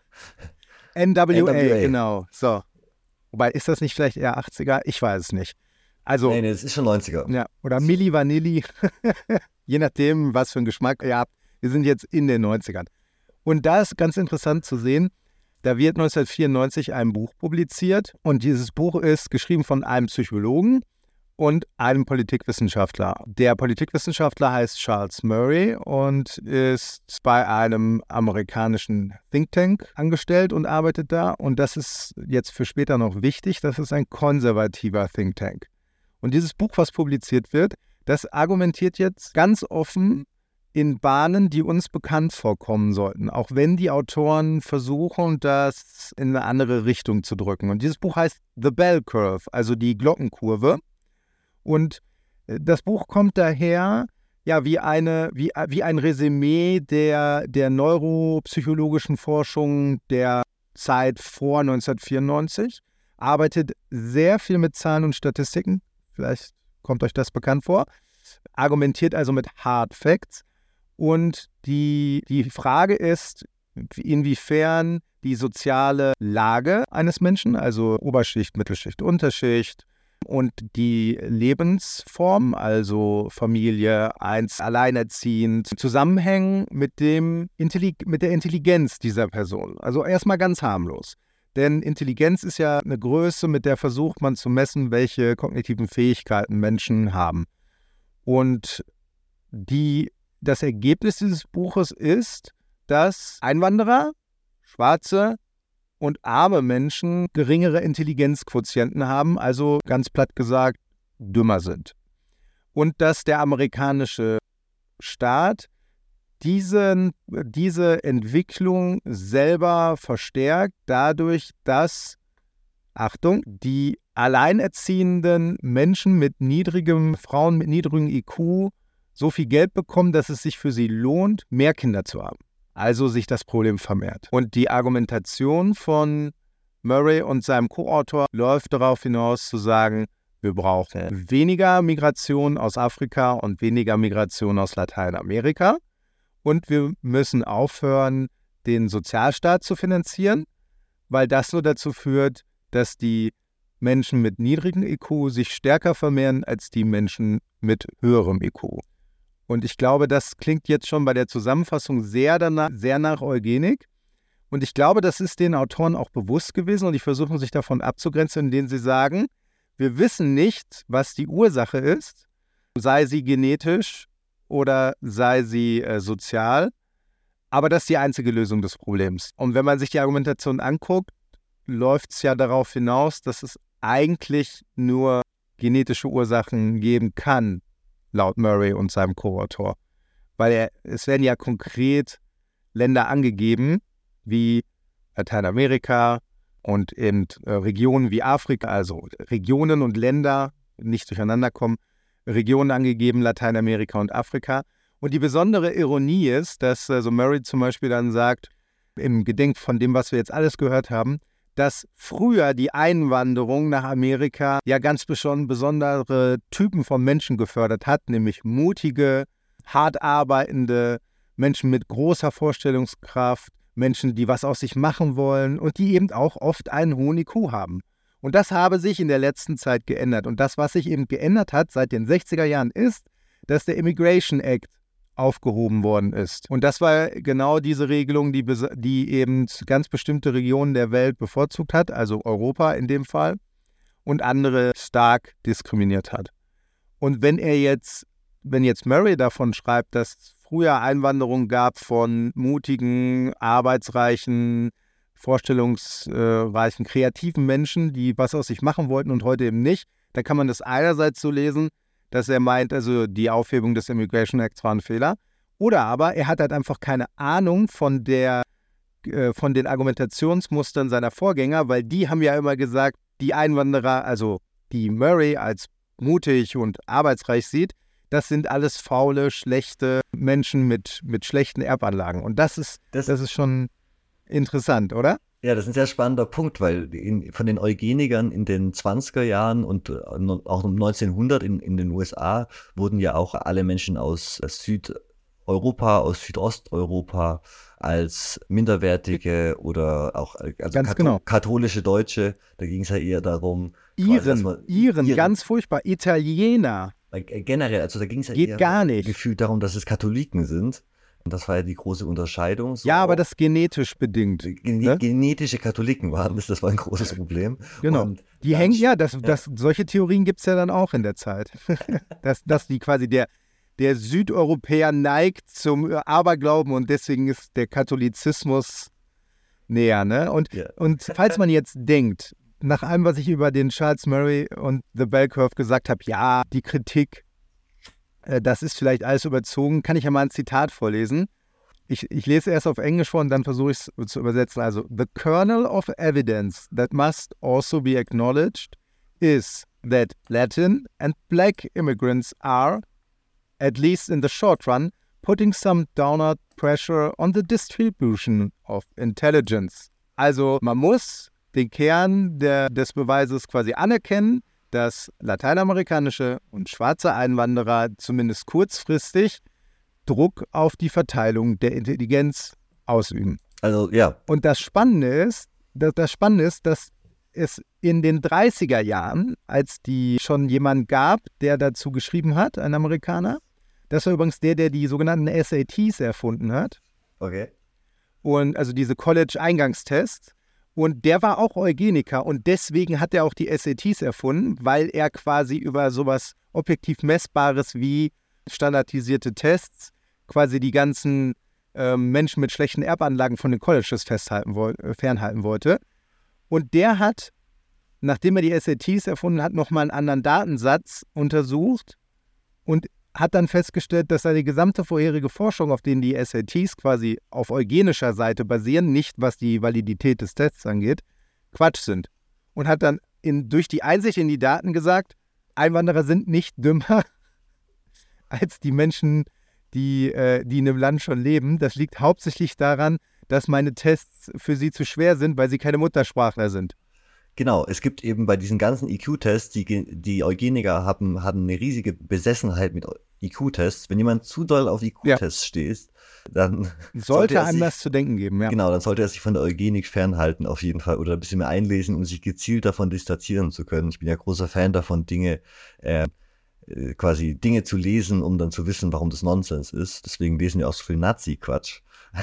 Speaker 4: NWA, genau. So. Wobei, ist das nicht vielleicht eher 80er? Ich weiß es nicht. Also,
Speaker 3: Nee, das ist schon 90er.
Speaker 4: ja, oder Milli Vanilli. Je nachdem, was für einen Geschmack ihr habt. Wir sind jetzt in den 90ern. Und da ist ganz interessant zu sehen, da wird 1994 ein Buch publiziert und dieses Buch ist geschrieben von einem Psychologen und einem Politikwissenschaftler. Der Politikwissenschaftler heißt Charles Murray und ist bei einem amerikanischen Think Tank angestellt und arbeitet da. Und das ist jetzt für später noch wichtig, das ist ein konservativer Think Tank. Und dieses Buch, was publiziert wird, das argumentiert jetzt ganz offen in Bahnen, die uns bekannt vorkommen sollten, auch wenn die Autoren versuchen, das in eine andere Richtung zu drücken. Und dieses Buch heißt The Bell Curve, also die Glockenkurve. Und das Buch kommt daher ja wie ein Resümee der neuropsychologischen Forschung der Zeit vor 1994, arbeitet sehr viel mit Zahlen und Statistiken, vielleicht kommt euch das bekannt vor, argumentiert also mit Hard Facts. Und die Frage ist, inwiefern die soziale Lage eines Menschen, also Oberschicht, Mittelschicht, Unterschicht und die Lebensform, also Familie, alleinerziehend, zusammenhängen mit der Intelligenz dieser Person. Also erstmal ganz harmlos. Denn Intelligenz ist ja eine Größe, mit der versucht man zu messen, welche kognitiven Fähigkeiten Menschen haben. Und das Ergebnis dieses Buches ist, dass Einwanderer, Schwarze und arme Menschen geringere Intelligenzquotienten haben, also ganz platt gesagt dümmer sind. Und dass der amerikanische Staat diese Entwicklung selber verstärkt, dadurch, dass, Achtung, die alleinerziehenden Menschen Frauen mit niedrigem IQ so viel Geld bekommen, dass es sich für sie lohnt, mehr Kinder zu haben. Also sich das Problem vermehrt. Und die Argumentation von Murray und seinem Co-Autor läuft darauf hinaus zu sagen, wir brauchen weniger Migration aus Afrika und weniger Migration aus Lateinamerika. Und wir müssen aufhören, den Sozialstaat zu finanzieren, weil das nur dazu führt, dass die Menschen mit niedrigem IQ sich stärker vermehren als die Menschen mit höherem IQ. Und ich glaube, das klingt jetzt schon bei der Zusammenfassung sehr nach Eugenik. Und ich glaube, das ist den Autoren auch bewusst gewesen und die versuchen sich davon abzugrenzen, indem sie sagen, wir wissen nicht, was die Ursache ist, sei sie genetisch oder sei sie sozial, aber das ist die einzige Lösung des Problems. Und wenn man sich die Argumentation anguckt, läuft es ja darauf hinaus, dass es eigentlich nur genetische Ursachen geben kann, laut Murray und seinem Co-Autor. weil es werden ja konkret Länder angegeben, wie Lateinamerika und eben Regionen wie Afrika, also Regionen und Länder, nicht durcheinander kommen, Regionen angegeben, Lateinamerika und Afrika. Und die besondere Ironie ist, dass Murray zum Beispiel dann sagt, im Gedenk von dem, was wir jetzt alles gehört haben, dass früher die Einwanderung nach Amerika ja ganz besondere Typen von Menschen gefördert hat, nämlich mutige, hart arbeitende Menschen mit großer Vorstellungskraft, Menschen, die was aus sich machen wollen und die eben auch oft einen hohen IQ haben. Und das habe sich in der letzten Zeit geändert. Und das, was sich eben geändert hat seit den 60er Jahren, ist, dass der Immigration Act aufgehoben worden ist. Und das war genau diese Regelung, die eben ganz bestimmte Regionen der Welt bevorzugt hat, also Europa in dem Fall, und andere stark diskriminiert hat. Und wenn jetzt Murray davon schreibt, dass es früher Einwanderung gab von mutigen, arbeitsreichen, vorstellungsreichen, kreativen Menschen, die was aus sich machen wollten und heute eben nicht, dann kann man das einerseits so lesen, dass er meint, also die Aufhebung des Immigration Acts war ein Fehler. Oder aber er hat halt einfach keine Ahnung von den Argumentationsmustern seiner Vorgänger, weil die haben ja immer gesagt, die Einwanderer, also die Murray als mutig und arbeitsreich sieht, das sind alles faule, schlechte Menschen mit schlechten Erbanlagen. Und das ist schon interessant, oder?
Speaker 3: Ja, das ist ein sehr spannender Punkt, weil von den Eugenikern in den 20er Jahren und auch um 1900 in den USA wurden ja auch alle Menschen aus Südeuropa, aus Südosteuropa als minderwertige oder auch katholische Deutsche, da ging es ja eher darum.
Speaker 4: Iren, ganz furchtbar, Italiener.
Speaker 3: Generell, also da ging es ja
Speaker 4: Geht
Speaker 3: eher
Speaker 4: gar nicht.
Speaker 3: gefühlt darum, dass es Katholiken sind. Und das war ja die große Unterscheidung. So
Speaker 4: ja, aber das genetisch bedingt. Ne?
Speaker 3: Genetische Katholiken waren das war ein großes Problem.
Speaker 4: Genau.
Speaker 3: Und
Speaker 4: die hängen, solche Theorien gibt es ja dann auch in der Zeit. dass die quasi der Südeuropäer neigt zum Aberglauben und deswegen ist der Katholizismus näher. Ne? Und falls man jetzt denkt, nach allem, was ich über den Charles Murray und The Bell Curve gesagt habe, ja, die Kritik, das ist vielleicht alles überzogen, kann ich ja mal ein Zitat vorlesen. Ich lese erst auf Englisch vor und dann versuche ich es zu übersetzen. Also, the kernel of evidence that must also be acknowledged is that Latin and black immigrants are, at least in the short run, putting some downward pressure on the distribution of intelligence. Also, man muss den Kern des Beweises quasi anerkennen, dass lateinamerikanische und schwarze Einwanderer zumindest kurzfristig Druck auf die Verteilung der Intelligenz ausüben.
Speaker 3: Also, ja.
Speaker 4: Und das Spannende ist, dass es in den 30er Jahren, als die schon jemand gab, der dazu geschrieben hat, ein Amerikaner, das war übrigens der die sogenannten SATs erfunden hat.
Speaker 3: Okay.
Speaker 4: Und also diese College-Eingangstests. Und der war auch Eugeniker und deswegen hat er auch die SATs erfunden, weil er quasi über sowas objektiv Messbares wie standardisierte Tests quasi die ganzen Menschen mit schlechten Erbanlagen von den Colleges fernhalten wollte. Und der hat, nachdem er die SATs erfunden hat, nochmal einen anderen Datensatz untersucht und hat dann festgestellt, dass seine gesamte vorherige Forschung, auf denen die SATs quasi auf eugenischer Seite basieren, nicht was die Validität des Tests angeht, Quatsch sind. Und hat dann durch die Einsicht in die Daten gesagt, Einwanderer sind nicht dümmer als die Menschen, die in einem Land schon leben. Das liegt hauptsächlich daran, dass meine Tests für sie zu schwer sind, weil sie keine Muttersprachler sind.
Speaker 3: Genau, es gibt eben bei diesen ganzen IQ-Tests, die Eugeniker haben eine riesige Besessenheit mit IQ-Tests. Wenn jemand zu doll auf IQ-Tests steht, dann
Speaker 4: sollte einem das zu denken geben, ja.
Speaker 3: Genau, dann sollte er sich von der Eugenik fernhalten auf jeden Fall oder ein bisschen mehr einlesen, um sich gezielt davon distanzieren zu können. Ich bin ja großer Fan davon, Dinge zu lesen, um dann zu wissen, warum das Nonsens ist. Deswegen lesen wir auch so viel Nazi-Quatsch.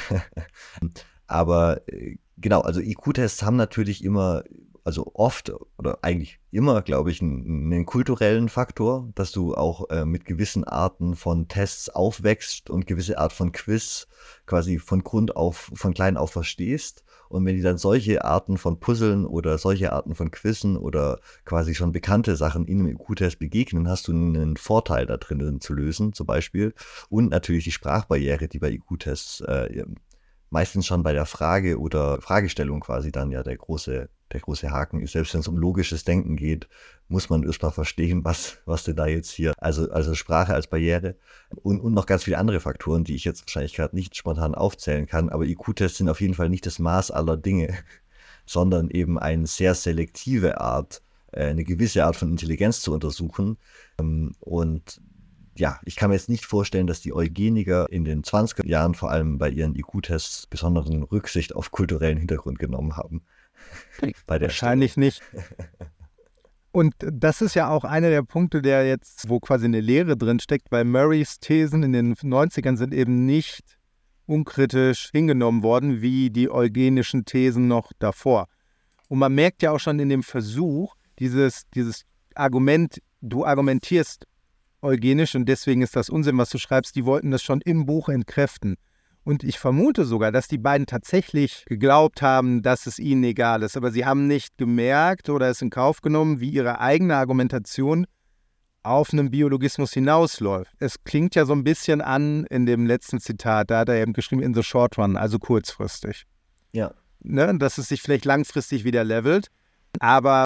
Speaker 3: Aber genau, also IQ-Tests haben natürlich immer, also oft oder eigentlich immer, glaube ich, einen kulturellen Faktor, dass du auch mit gewissen Arten von Tests aufwächst und gewisse Art von Quiz quasi von klein auf verstehst. Und wenn die dann solche Arten von Puzzeln oder solche Arten von Quizzen oder quasi schon bekannte Sachen in einem IQ-Test begegnen, hast du einen Vorteil da drinnen zu lösen, zum Beispiel. Und natürlich die Sprachbarriere, die bei IQ-Tests meistens schon bei der Frage oder Fragestellung quasi dann ja der große Haken ist. Selbst wenn es um logisches Denken geht, muss man erst mal verstehen, was denn da jetzt hier, also Sprache als Barriere und noch ganz viele andere Faktoren, die ich jetzt wahrscheinlich gerade nicht spontan aufzählen kann, aber IQ-Tests sind auf jeden Fall nicht das Maß aller Dinge, sondern eben eine sehr selektive Art, eine gewisse Art von Intelligenz zu untersuchen. Und ja, ich kann mir jetzt nicht vorstellen, dass die Eugeniker in den 20er Jahren vor allem bei ihren IQ-Tests besonderen Rücksicht auf kulturellen Hintergrund genommen haben.
Speaker 4: Wahrscheinlich nicht. Und das ist ja auch einer der Punkte, der jetzt, wo quasi eine Lehre drin steckt, weil Murrays Thesen in den 90ern sind eben nicht unkritisch hingenommen worden, wie die eugenischen Thesen noch davor. Und man merkt ja auch schon in dem Versuch, dieses Argument, du argumentierst eugenisch und deswegen ist das Unsinn, was du schreibst, die wollten das schon im Buch entkräften. Und ich vermute sogar, dass die beiden tatsächlich geglaubt haben, dass es ihnen egal ist. Aber sie haben nicht gemerkt oder es in Kauf genommen, wie ihre eigene Argumentation auf einen Biologismus hinausläuft. Es klingt ja so ein bisschen an in dem letzten Zitat, da hat er eben geschrieben, in the short run, also kurzfristig.
Speaker 3: Ja.
Speaker 4: Ne, dass es sich vielleicht langfristig wieder levelt. Aber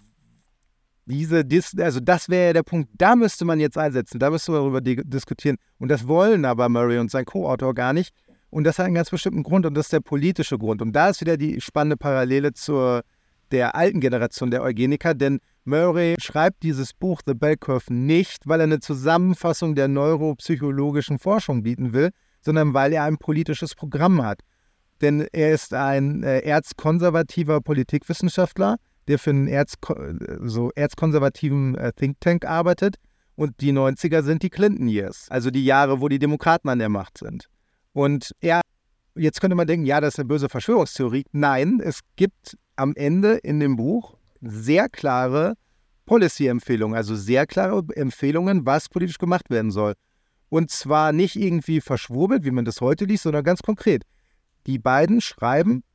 Speaker 4: das wäre ja der Punkt, da müsste man jetzt einsetzen, da müsste man darüber diskutieren. Und das wollen aber Murray und sein Co-Autor gar nicht. Und das hat einen ganz bestimmten Grund und das ist der politische Grund. Und da ist wieder die spannende Parallele zur der alten Generation der Eugeniker, denn Murray schreibt dieses Buch The Bell Curve nicht, weil er eine Zusammenfassung der neuropsychologischen Forschung bieten will, sondern weil er ein politisches Programm hat. Denn er ist ein erzkonservativer Politikwissenschaftler, der für einen erzkonservativen Think Tank arbeitet. Und die 90er sind die Clinton Years, also die Jahre, wo die Demokraten an der Macht sind. Und jetzt könnte man denken, ja, das ist eine böse Verschwörungstheorie. Nein, es gibt am Ende in dem Buch sehr klare Policy-Empfehlungen, also sehr klare Empfehlungen, was politisch gemacht werden soll. Und zwar nicht irgendwie verschwurbelt, wie man das heute liest, sondern ganz konkret. Die beiden schreiben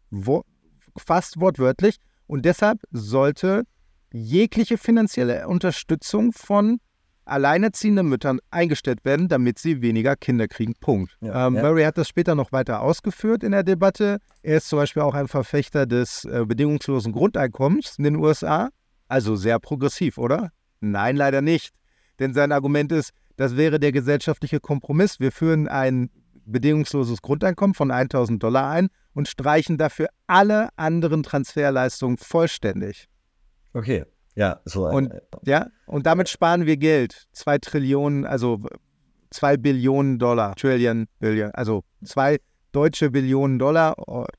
Speaker 4: fast wortwörtlich und deshalb sollte jegliche finanzielle Unterstützung von alleinerziehenden Müttern eingestellt werden, damit sie weniger Kinder kriegen. Punkt. Ja, Murray hat das später noch weiter ausgeführt in der Debatte. Er ist zum Beispiel auch ein Verfechter des bedingungslosen Grundeinkommens in den USA. Also sehr progressiv, oder? Nein, leider nicht. Denn sein Argument ist, das wäre der gesellschaftliche Kompromiss. Wir führen ein bedingungsloses Grundeinkommen von $1.000 ein und streichen dafür alle anderen Transferleistungen vollständig.
Speaker 3: Okay. Ja,
Speaker 4: und damit sparen wir Geld. 2 Trillionen, also 2 Billionen Dollar. Billion, also 2 deutsche Billionen Dollar,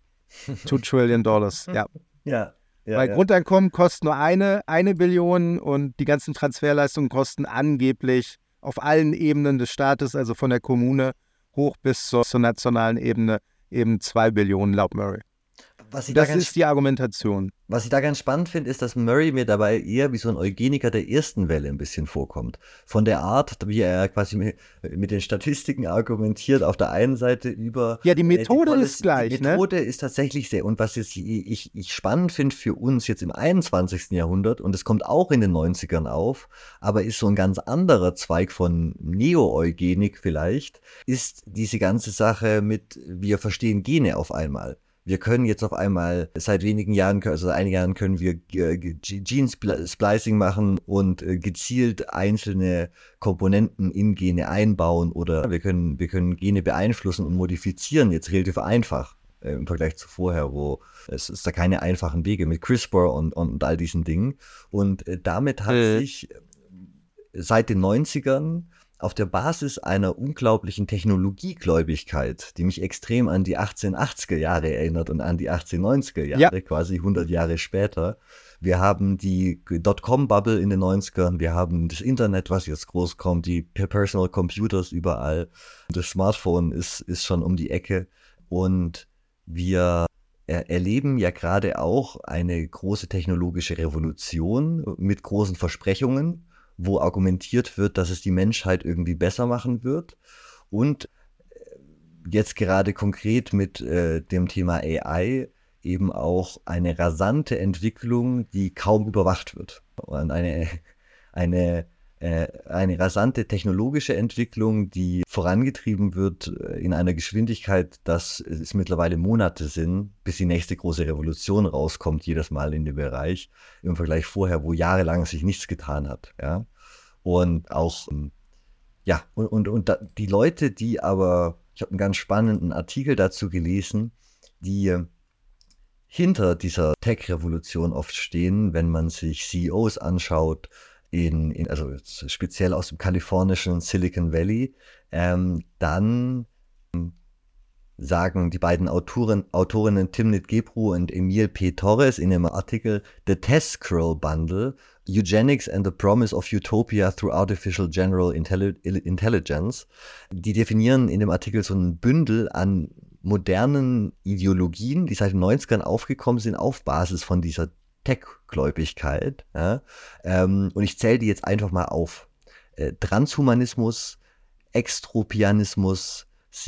Speaker 4: 2 Trillion Dollars, ja. Weil Grundeinkommen kostet nur eine Billion und die ganzen Transferleistungen kosten angeblich auf allen Ebenen des Staates, also von der Kommune hoch bis zur nationalen Ebene, eben 2 Billionen laut Murray. Das ist die Argumentation.
Speaker 3: Was ich da ganz spannend finde, ist, dass Murray mir dabei eher wie so ein Eugeniker der ersten Welle ein bisschen vorkommt. Von der Art, wie er quasi mit den Statistiken argumentiert, auf der einen Seite über...
Speaker 4: Ja, die Methode ist gleich,
Speaker 3: Die Methode ist tatsächlich sehr... Und was jetzt ich spannend finde für uns jetzt im 21. Jahrhundert, und es kommt auch in den 90ern auf, aber ist so ein ganz anderer Zweig von Neo-Eugenik vielleicht, ist diese ganze Sache mit, wir verstehen Gene auf einmal. Wir können jetzt auf einmal seit wenigen Jahren, also einigen Jahren können wir Gene-Splicing machen und gezielt einzelne Komponenten in Gene einbauen oder wir können Gene beeinflussen und modifizieren, jetzt relativ einfach im Vergleich zu vorher, wo es ist da keine einfachen Wege mit CRISPR und all diesen Dingen. Und damit hat sich seit den 90ern auf der Basis einer unglaublichen Technologiegläubigkeit, die mich extrem an die 1880er Jahre erinnert und an die 1890er Jahre, quasi 100 Jahre später. Wir haben die Dotcom-Bubble in den 90ern, wir haben das Internet, was jetzt groß kommt, die Personal Computers überall. Das Smartphone ist schon um die Ecke und wir erleben ja gerade auch eine große technologische Revolution mit großen Versprechungen, wo argumentiert wird, dass es die Menschheit irgendwie besser machen wird. Und jetzt gerade konkret mit dem Thema AI eben auch eine rasante Entwicklung, die kaum überwacht wird. Und eine rasante technologische Entwicklung, die vorangetrieben wird in einer Geschwindigkeit, dass es mittlerweile Monate sind, bis die nächste große Revolution rauskommt, jedes Mal in dem Bereich, im Vergleich vorher, wo jahrelang sich nichts getan hat. Ja? Und auch, ja, die Leute, die aber, ich habe einen ganz spannenden Artikel dazu gelesen, die hinter dieser Tech-Revolution oft stehen, wenn man sich CEOs anschaut, also speziell aus dem kalifornischen Silicon Valley, dann sagen die beiden Autorinnen Timnit Gebru und Emil P. Torres in einem Artikel The Test Scroll Bundle, Eugenics and the Promise of Utopia through Artificial General Intelligence. Die definieren in dem Artikel so ein Bündel an modernen Ideologien, die seit den 90ern aufgekommen sind auf Basis von dieser Tech-Gläubigkeit. Ja? Und ich zähle die jetzt einfach mal auf. Transhumanismus, Extropianismus,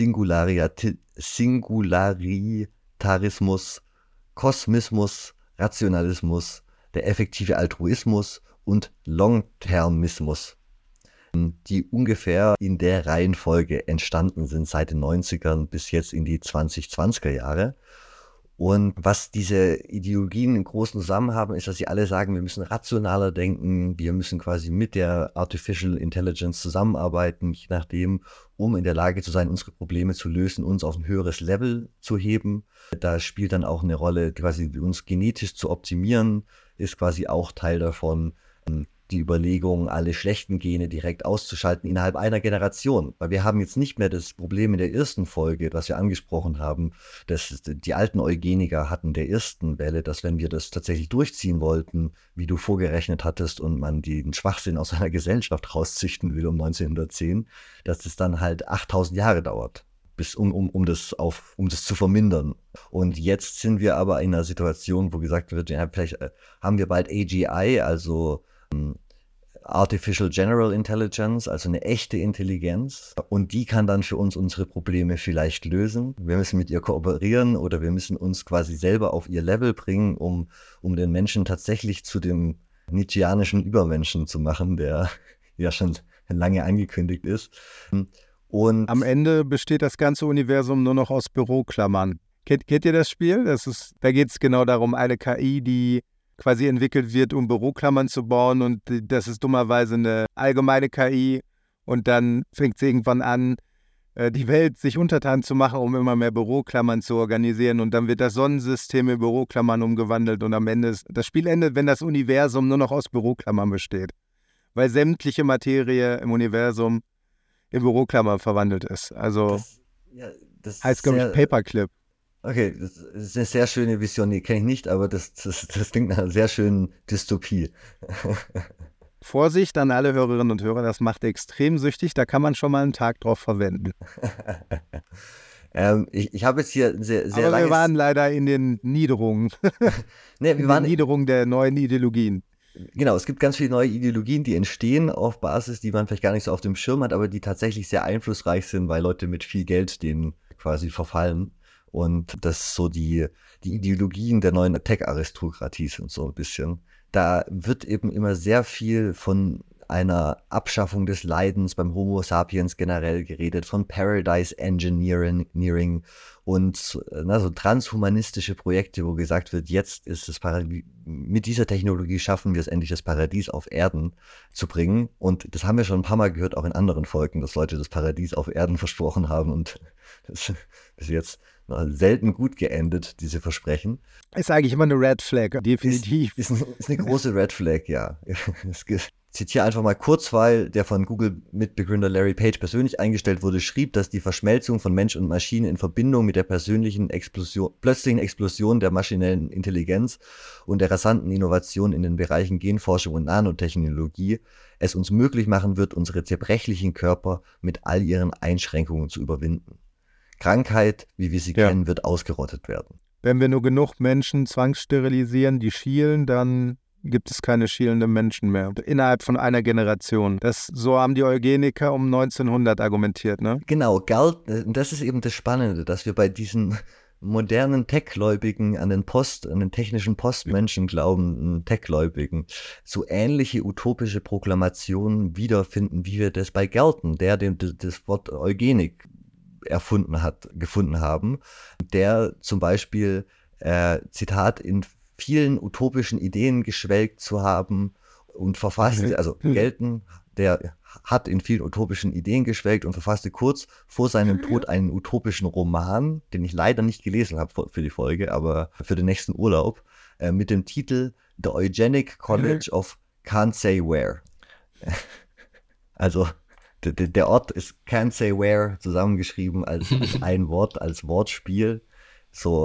Speaker 3: Singularitarismus, Kosmismus, Rationalismus, der effektive Altruismus und Long-Termismus, die ungefähr in der Reihenfolge entstanden sind seit den 90ern bis jetzt in die 2020er Jahre. Und was diese Ideologien im Großen zusammen haben, ist, dass sie alle sagen, wir müssen rationaler denken, wir müssen quasi mit der Artificial Intelligence zusammenarbeiten, je nachdem, um in der Lage zu sein, unsere Probleme zu lösen, uns auf ein höheres Level zu heben. Da spielt dann auch eine Rolle, quasi uns genetisch zu optimieren, ist quasi auch Teil davon. Die Überlegung, alle schlechten Gene direkt auszuschalten innerhalb einer Generation. Weil wir haben jetzt nicht mehr das Problem in der ersten Folge, was wir angesprochen haben, dass die alten Eugeniker hatten der ersten Welle, dass wenn wir das tatsächlich durchziehen wollten, wie du vorgerechnet hattest und man den Schwachsinn aus einer Gesellschaft rauszüchten will um 1910, dass es dann halt 8000 Jahre dauert, um das zu vermindern. Und jetzt sind wir aber in einer Situation, wo gesagt wird, ja, vielleicht haben wir bald AGI, also Artificial General Intelligence, also eine echte Intelligenz, und die kann dann für uns unsere Probleme vielleicht lösen. Wir müssen mit ihr kooperieren oder wir müssen uns quasi selber auf ihr Level bringen, um den Menschen tatsächlich zu dem nietzscheanischen Übermenschen zu machen, der ja schon lange angekündigt ist. Und
Speaker 4: am Ende besteht das ganze Universum nur noch aus Büroklammern. Kennt ihr das Spiel? Da geht es genau darum, eine KI, die quasi entwickelt wird, um Büroklammern zu bauen, und das ist dummerweise eine allgemeine KI, und dann fängt es irgendwann an, die Welt sich untertan zu machen, um immer mehr Büroklammern zu organisieren, und dann wird das Sonnensystem in Büroklammern umgewandelt und am Ende das Spiel endet, wenn das Universum nur noch aus Büroklammern besteht, weil sämtliche Materie im Universum in Büroklammern verwandelt ist. Also das heißt, glaube ich, Paperclip.
Speaker 3: Okay, das ist eine sehr schöne Vision, die kenne ich nicht, aber das klingt nach einer sehr schönen Dystopie.
Speaker 4: Vorsicht an alle Hörerinnen und Hörer, das macht extrem süchtig, da kann man schon mal einen Tag drauf verwenden.
Speaker 3: Ich habe jetzt hier ein sehr
Speaker 4: aber
Speaker 3: langes...
Speaker 4: wir waren leider in den Niederungen.
Speaker 3: Nee, wir waren
Speaker 4: in den Niederungen der neuen Ideologien.
Speaker 3: Genau, es gibt ganz viele neue Ideologien, die entstehen auf Basis, die man vielleicht gar nicht so auf dem Schirm hat, aber die tatsächlich sehr einflussreich sind, weil Leute mit viel Geld denen quasi verfallen. Und das so die Ideologien der neuen Tech-Aristokratie sind so ein bisschen. Da wird eben immer sehr viel von einer Abschaffung des Leidens beim Homo sapiens generell geredet, von Paradise Engineering und so transhumanistische Projekte, wo gesagt wird, jetzt ist das Paradies, mit dieser Technologie schaffen wir es endlich, das Paradies auf Erden zu bringen. Und das haben wir schon ein paar Mal gehört, auch in anderen Folgen, dass Leute das Paradies auf Erden versprochen haben, und das ist jetzt selten gut geendet, diese Versprechen.
Speaker 4: Ist eigentlich immer eine Red Flag, definitiv.
Speaker 3: Ist eine große Red Flag, ja. Ich zitiere einfach mal Kurzweil, der von Google-Mitbegründer Larry Page persönlich eingestellt wurde, schrieb, dass die Verschmelzung von Mensch und Maschine in Verbindung mit der plötzlichen Explosion der maschinellen Intelligenz und der rasanten Innovation in den Bereichen Genforschung und Nanotechnologie es uns möglich machen wird, unsere zerbrechlichen Körper mit all ihren Einschränkungen zu überwinden. Krankheit, wie wir sie kennen, wird ausgerottet werden.
Speaker 4: Wenn wir nur genug Menschen zwangssterilisieren, die schielen, dann gibt es keine schielenden Menschen mehr. Innerhalb von einer Generation. So haben die Eugeniker um 1900 argumentiert, ne?
Speaker 3: Genau, das ist eben das Spannende, dass wir bei diesen modernen Tech-Gläubigen, an den technischen Postmenschen glaubenden Tech-Gläubigen so ähnliche utopische Proklamationen wiederfinden, wie wir das bei Galton, der das Wort Eugenik gefunden haben, der zum Beispiel, Zitat, in vielen utopischen Ideen geschwelgt zu haben und verfasste, also Galton, der hat in vielen utopischen Ideen geschwelgt und verfasste kurz vor seinem Tod einen utopischen Roman, den ich leider nicht gelesen habe für die Folge, aber für den nächsten Urlaub, mit dem Titel The Eugenic College of Can't Say Where. Also der Ort ist Can't Say Where zusammengeschrieben als ein Wort, als Wortspiel. So,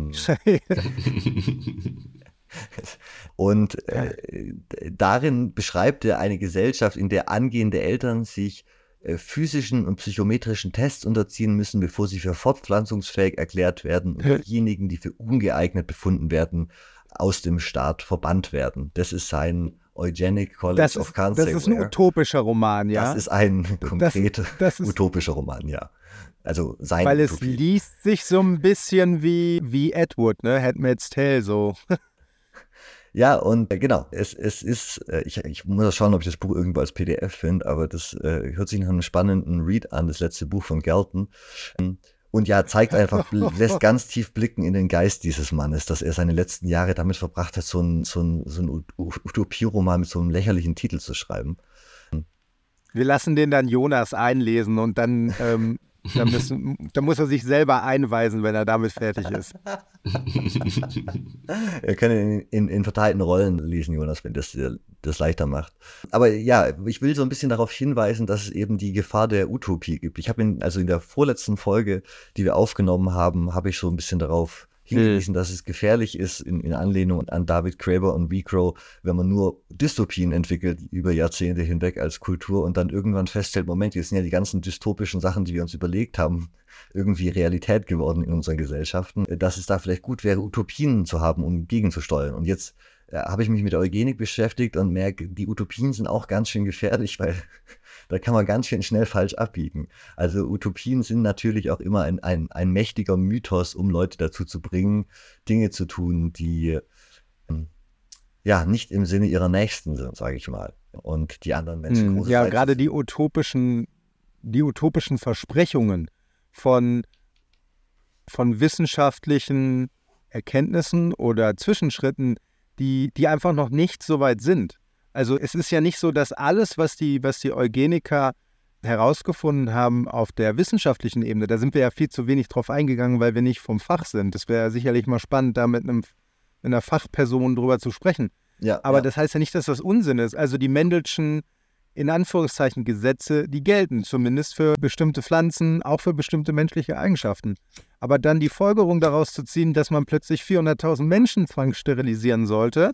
Speaker 3: und darin beschreibt er eine Gesellschaft, in der angehende Eltern sich physischen und psychometrischen Tests unterziehen müssen, bevor sie für fortpflanzungsfähig erklärt werden und diejenigen, die für ungeeignet befunden werden, aus dem Staat verbannt werden. Das ist sein Eugenic College of Can't Say Where. Das
Speaker 4: ist ein utopischer Roman, ja?
Speaker 3: Das ist ein konkreter utopischer Roman, ja. Also sein
Speaker 4: Weil
Speaker 3: Utopie.
Speaker 4: Es liest sich so ein bisschen wie Edward, ne? Handmaid's Tale, so.
Speaker 3: Ja, und genau, es ist, ich muss schauen, ob ich das Buch irgendwo als PDF finde, aber das hört sich nach einem spannenden Read an, das letzte Buch von Galton. Und ja, zeigt einfach, lässt ganz tief blicken in den Geist dieses Mannes, dass er seine letzten Jahre damit verbracht hat, so ein Utopieroman mit so einem lächerlichen Titel zu schreiben.
Speaker 4: Wir lassen den dann Jonas einlesen und dann muss er sich selber einweisen, wenn er damit fertig ist.
Speaker 3: Er kann in verteilten Rollen lesen, Jonas, wenn das das leichter macht. Aber ja, ich will so ein bisschen darauf hinweisen, dass es eben die Gefahr der Utopie gibt. Ich habe in der vorletzten Folge, die wir aufgenommen haben, habe ich so ein bisschen darauf hingewiesen, dass es gefährlich ist, in Anlehnung an David Graeber und Recrow, wenn man nur Dystopien entwickelt über Jahrzehnte hinweg als Kultur und dann irgendwann feststellt, Moment, jetzt sind ja die ganzen dystopischen Sachen, die wir uns überlegt haben, irgendwie Realität geworden in unseren Gesellschaften, dass es da vielleicht gut wäre, Utopien zu haben, um gegenzusteuern. Und jetzt habe ich mich mit der Eugenik beschäftigt und merke, die Utopien sind auch ganz schön gefährlich, weil da kann man ganz schön schnell falsch abbiegen. Also Utopien sind natürlich auch immer ein mächtiger Mythos, um Leute dazu zu bringen, Dinge zu tun, die ja nicht im Sinne ihrer Nächsten sind, sage ich mal. Und die anderen Menschen große
Speaker 4: Ja, gerade die utopischen Versprechungen von wissenschaftlichen Erkenntnissen oder Zwischenschritten, die einfach noch nicht so weit sind. Also es ist ja nicht so, dass alles, was die Eugeniker herausgefunden haben auf der wissenschaftlichen Ebene, da sind wir ja viel zu wenig drauf eingegangen, weil wir nicht vom Fach sind. Das wäre sicherlich mal spannend, da mit einer Fachperson drüber zu sprechen.
Speaker 3: Ja,
Speaker 4: aber
Speaker 3: ja.
Speaker 4: Das heißt ja nicht, dass das Unsinn ist. Also die Mendelschen, in Anführungszeichen, Gesetze, die gelten zumindest für bestimmte Pflanzen, auch für bestimmte menschliche Eigenschaften. Aber dann die Folgerung daraus zu ziehen, dass man plötzlich 400.000 Menschen zwangssterilisieren sollte,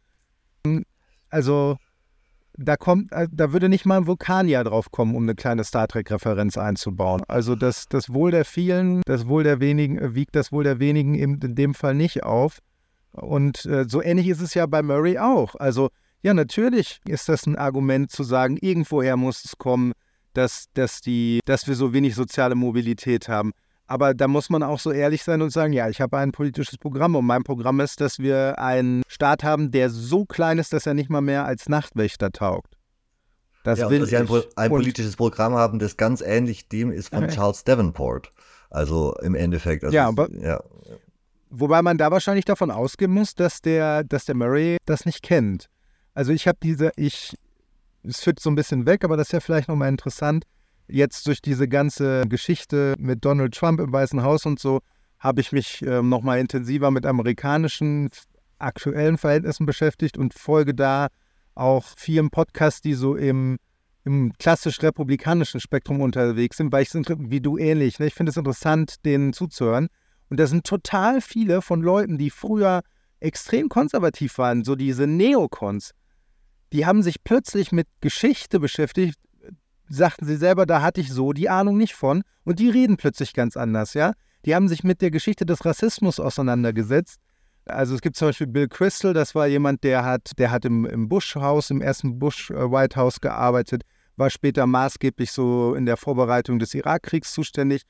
Speaker 4: also da würde nicht mal ein Vulkanier drauf kommen, um eine kleine Star Trek-Referenz einzubauen. Also das Wohl der vielen, das Wohl der wenigen, wiegt das Wohl der wenigen eben in dem Fall nicht auf. Und so ähnlich ist es ja bei Murray auch. Also ja, natürlich ist das ein Argument zu sagen, irgendwoher muss es kommen, dass wir so wenig soziale Mobilität haben. Aber da muss man auch so ehrlich sein und sagen, ja, ich habe ein politisches Programm und mein Programm ist, dass wir einen Staat haben, der so klein ist, dass er nicht mal mehr als Nachtwächter taugt.
Speaker 3: Dass sie ein politisches Programm haben, das ganz ähnlich dem ist von Charles Davenport. Also im Endeffekt. Also
Speaker 4: wobei man da wahrscheinlich davon ausgehen muss, dass der Murray das nicht kennt. Also es führt so ein bisschen weg, aber das ist ja vielleicht nochmal interessant. Jetzt durch diese ganze Geschichte mit Donald Trump im Weißen Haus und so, habe ich mich nochmal intensiver mit amerikanischen aktuellen Verhältnissen beschäftigt und folge da auch vielen Podcasts, die so im klassisch republikanischen Spektrum unterwegs sind, weil ich wie du ähnlich, ne? Ich finde es interessant, denen zuzuhören. Und da sind total viele von Leuten, die früher extrem konservativ waren, so diese Neokons, die haben sich plötzlich mit Geschichte beschäftigt, sagten sie selber, da hatte ich so die Ahnung nicht von, und die reden plötzlich ganz anders, ja. Die haben sich mit der Geschichte des Rassismus auseinandergesetzt. Also es gibt zum Beispiel Bill Kristol, das war jemand, der hat im Bush-Haus, im ersten Bush-White House gearbeitet, war später maßgeblich so in der Vorbereitung des Irakkriegs zuständig.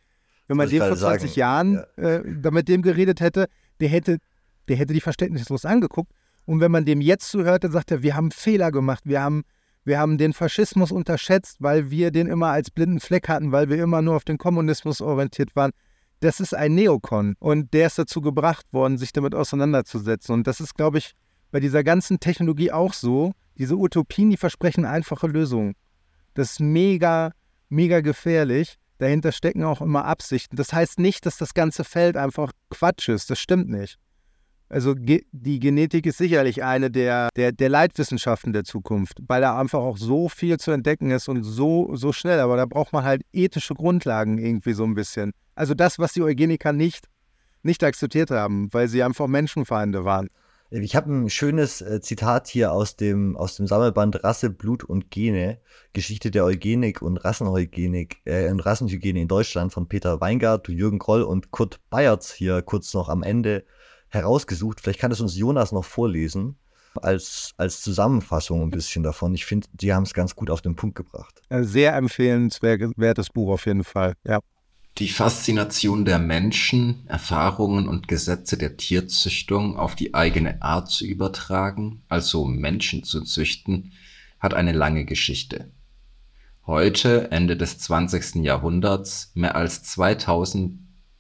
Speaker 4: Wenn man
Speaker 3: Wollte ich
Speaker 4: dem vor
Speaker 3: gerade
Speaker 4: 20
Speaker 3: sagen.
Speaker 4: Jahren da mit dem geredet hätte, der hätte die verständnislos angeguckt. Und wenn man dem jetzt zuhört, dann sagt er, wir haben Fehler gemacht, wir haben den Faschismus unterschätzt, weil wir den immer als blinden Fleck hatten, weil wir immer nur auf den Kommunismus orientiert waren. Das ist ein Neokon und der ist dazu gebracht worden, sich damit auseinanderzusetzen. Und das ist, glaube ich, bei dieser ganzen Technologie auch so. Diese Utopien, die versprechen einfache Lösungen. Das ist mega, mega gefährlich. Dahinter stecken auch immer Absichten. Das heißt nicht, dass das ganze Feld einfach Quatsch ist. Das stimmt nicht. Also die Genetik ist sicherlich eine der Leitwissenschaften der Zukunft, weil da einfach auch so viel zu entdecken ist und so schnell. Aber da braucht man halt ethische Grundlagen irgendwie so ein bisschen. Also das, was die Eugeniker nicht akzeptiert haben, weil sie einfach Menschenfeinde waren.
Speaker 3: Ich habe ein schönes Zitat hier aus dem Sammelband Rasse, Blut und Gene, Geschichte der Eugenik und Rassenhygiene in Deutschland von Peter Weingart, Jürgen Kroll und Kurt Bayertz hier kurz noch am Ende herausgesucht. Vielleicht kann es uns Jonas noch vorlesen, als Zusammenfassung ein bisschen davon. Ich finde, die haben es ganz gut auf den Punkt gebracht.
Speaker 4: Sehr empfehlenswertes Buch auf jeden Fall, ja.
Speaker 6: Die Faszination der Menschen, Erfahrungen und Gesetze der Tierzüchtung auf die eigene Art zu übertragen, also Menschen zu züchten, hat eine lange Geschichte. Heute, Ende des 20. Jahrhunderts, mehr als 2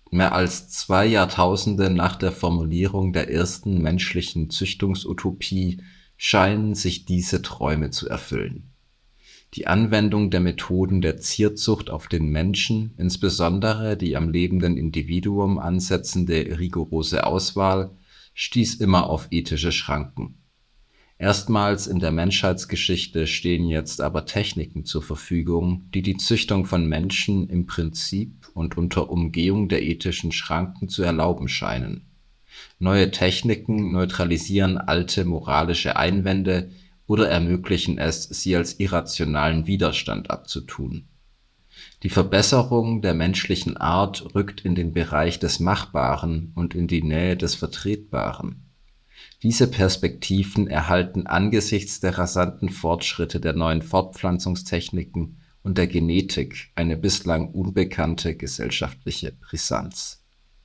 Speaker 6: Jahrtausende nach der Formulierung der ersten menschlichen Züchtungsutopie, scheinen sich diese Träume zu erfüllen. Die Anwendung der Methoden der Tierzucht auf den Menschen, insbesondere die am lebenden Individuum ansetzende rigorose Auswahl, stieß immer auf ethische Schranken. Erstmals in der Menschheitsgeschichte stehen jetzt aber Techniken zur Verfügung, die die Züchtung von Menschen im Prinzip und unter Umgehung der ethischen Schranken zu erlauben scheinen. Neue Techniken neutralisieren alte moralische Einwände oder ermöglichen es, sie als irrationalen Widerstand abzutun. Die Verbesserung der menschlichen Art rückt in den Bereich des Machbaren und in die Nähe des Vertretbaren. Diese Perspektiven erhalten angesichts der rasanten Fortschritte der neuen Fortpflanzungstechniken und der Genetik eine bislang unbekannte gesellschaftliche Brisanz.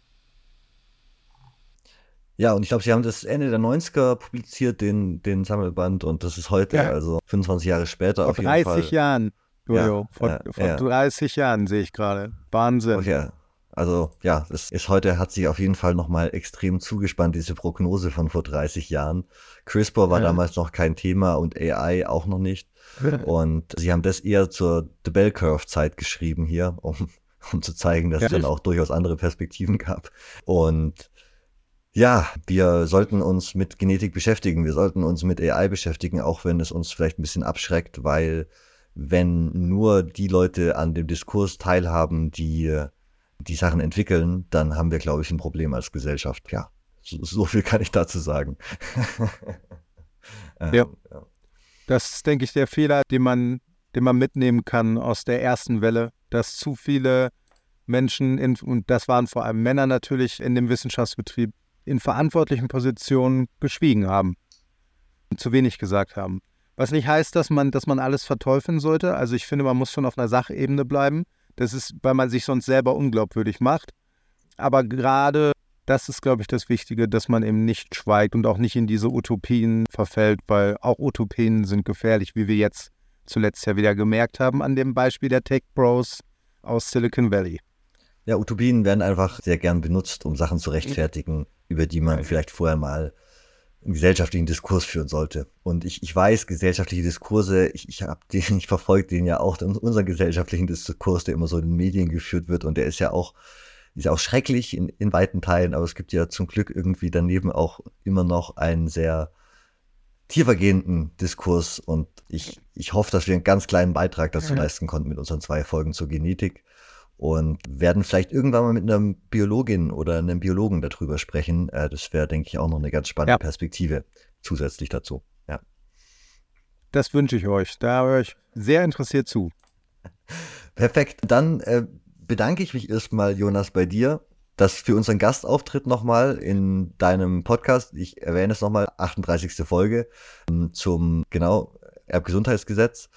Speaker 3: Ja, und ich glaube, sie haben das Ende der 90er publiziert, den Sammelband, und das ist heute, also 25 Jahre später auf jeden Fall.
Speaker 4: Vor 30 Jahren, Jojo, vor 30 Jahren sehe ich gerade. Wahnsinn.
Speaker 3: Okay. Also ja, es ist heute, hat sich auf jeden Fall nochmal extrem zugespannt, diese Prognose von vor 30 Jahren. CRISPR war damals noch kein Thema und AI auch noch nicht. Und sie haben das eher zur The Bell Curve Zeit geschrieben hier, um zu zeigen, dass es dann auch durchaus andere Perspektiven gab. Und ja, wir sollten uns mit Genetik beschäftigen, wir sollten uns mit AI beschäftigen, auch wenn es uns vielleicht ein bisschen abschreckt, weil wenn nur die Leute an dem Diskurs teilhaben, die Sachen entwickeln, dann haben wir, glaube ich, ein Problem als Gesellschaft. Ja, so viel kann ich dazu sagen.
Speaker 4: Ja. Das ist, denke ich, der Fehler, den man mitnehmen kann aus der ersten Welle, dass zu viele Menschen, und das waren vor allem Männer natürlich in dem Wissenschaftsbetrieb, in verantwortlichen Positionen geschwiegen haben und zu wenig gesagt haben. Was nicht heißt, dass man alles verteufeln sollte. Also ich finde, man muss schon auf einer Sachebene bleiben. Das ist, weil man sich sonst selber unglaubwürdig macht. Aber gerade das ist, glaube ich, das Wichtige, dass man eben nicht schweigt und auch nicht in diese Utopien verfällt, weil auch Utopien sind gefährlich, wie wir jetzt zuletzt ja wieder gemerkt haben an dem Beispiel der Tech Bros aus Silicon Valley.
Speaker 3: Ja, Utopien werden einfach sehr gern benutzt, um Sachen zu rechtfertigen, über die man vielleicht vorher mal einen gesellschaftlichen Diskurs führen sollte. Und ich weiß, gesellschaftliche Diskurse, ich verfolge den ja auch, unseren gesellschaftlichen Diskurs, der immer so in den Medien geführt wird, und der ist ja auch schrecklich in weiten Teilen, aber es gibt ja zum Glück irgendwie daneben auch immer noch einen sehr tiefergehenden Diskurs, und ich hoffe, dass wir einen ganz kleinen Beitrag dazu leisten konnten mit unseren 2 Folgen zur Genetik. Und werden vielleicht irgendwann mal mit einer Biologin oder einem Biologen darüber sprechen. Das wäre, denke ich, auch noch eine ganz spannende Perspektive zusätzlich dazu. Ja.
Speaker 4: Das wünsche ich euch. Da höre ich sehr interessiert zu.
Speaker 3: Perfekt. Dann bedanke ich mich erstmal, Jonas, bei dir, dass für unseren Gastauftritt nochmal in deinem Podcast, ich erwähne es nochmal, 38. Folge zum Erbgesundheitsgesetz.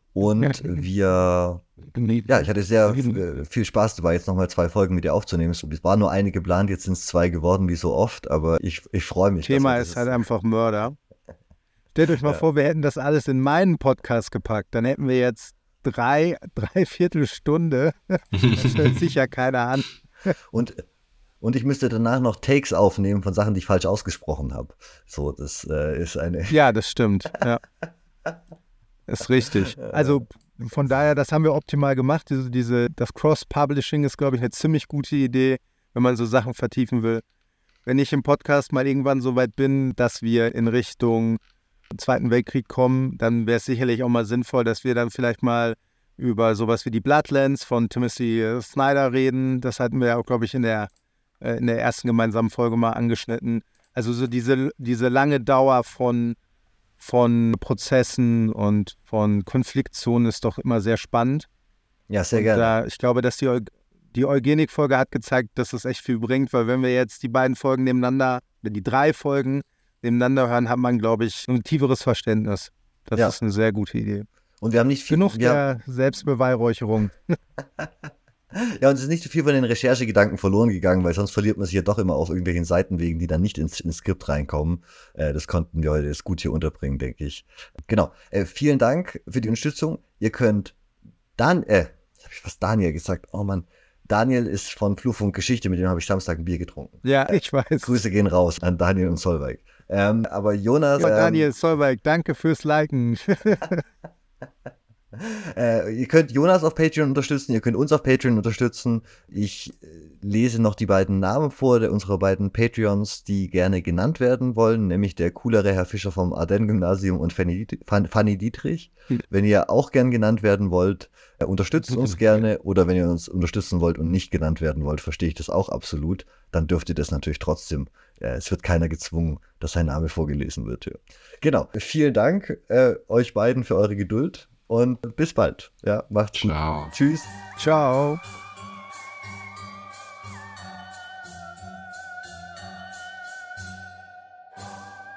Speaker 3: Und ich hatte sehr viel Spaß dabei, jetzt nochmal 2 Folgen mit dir aufzunehmen. Es war nur eine geplant, jetzt sind es 2 geworden, wie so oft, aber ich freue mich.
Speaker 4: Thema ist halt einfach Mörder. Stellt euch mal vor, wir hätten das alles in meinen Podcast gepackt, dann hätten wir jetzt 3/4 Stunde. Das hört sich ja keiner an.
Speaker 3: Und ich müsste danach noch Takes aufnehmen von Sachen, die ich falsch ausgesprochen habe. So, das ist eine...
Speaker 4: Ja, das stimmt. Ja. Ist richtig. Also von daher, das haben wir optimal gemacht. Das Cross-Publishing ist, glaube ich, eine ziemlich gute Idee, wenn man so Sachen vertiefen will. Wenn ich im Podcast mal irgendwann so weit bin, dass wir in Richtung Zweiten Weltkrieg kommen, dann wäre es sicherlich auch mal sinnvoll, dass wir dann vielleicht mal über sowas wie die Bloodlands von Timothy Snyder reden. Das hatten wir ja auch, glaube ich, in der ersten gemeinsamen Folge mal angeschnitten. Also so diese lange Dauer von Prozessen und von Konfliktzonen ist doch immer sehr spannend.
Speaker 3: Ja, sehr gerne.
Speaker 4: Ich glaube, dass die Eugenik-Folge hat gezeigt, dass es echt viel bringt, weil wenn wir jetzt die 3 Folgen nebeneinander hören, hat man, glaube ich, ein tieferes Verständnis. Das ist eine sehr gute Idee.
Speaker 3: Und wir haben nicht viel...
Speaker 4: Genug der Selbstbeweihräucherung.
Speaker 3: Ja, und es ist nicht so viel von den Recherchegedanken verloren gegangen, weil sonst verliert man sich ja doch immer auf irgendwelchen Seitenwegen, die dann nicht ins Skript reinkommen. Das konnten wir heute jetzt gut hier unterbringen, denke ich. Genau. Vielen Dank für die Unterstützung. Ihr könnt jetzt habe ich fast Daniel gesagt. Oh Mann. Daniel ist von Flurfunk Geschichte, mit dem habe ich Samstag ein Bier getrunken.
Speaker 4: Ja, ich weiß.
Speaker 3: Grüße gehen raus an Daniel und Solveig. Aber Jonas...
Speaker 4: Ja, Daniel, Solveig, danke fürs Liken.
Speaker 3: Ihr könnt Jonas auf Patreon unterstützen, ihr könnt uns auf Patreon unterstützen. Ich lese noch die beiden Namen vor, unserer beiden Patreons, die gerne genannt werden wollen, nämlich der coolere Herr Fischer vom Ardennes-Gymnasium und Fanny Dietrich. Wenn ihr auch gern genannt werden wollt, unterstützt uns gerne, oder wenn ihr uns unterstützen wollt und nicht genannt werden wollt, verstehe ich das auch absolut, dann dürft ihr das natürlich trotzdem. Es wird keiner gezwungen, dass sein Name vorgelesen wird. Ja. Genau, vielen Dank euch beiden für eure Geduld. Und bis bald. Ja, macht's gut.
Speaker 6: Ciao.
Speaker 3: Tschüss.
Speaker 4: Ciao.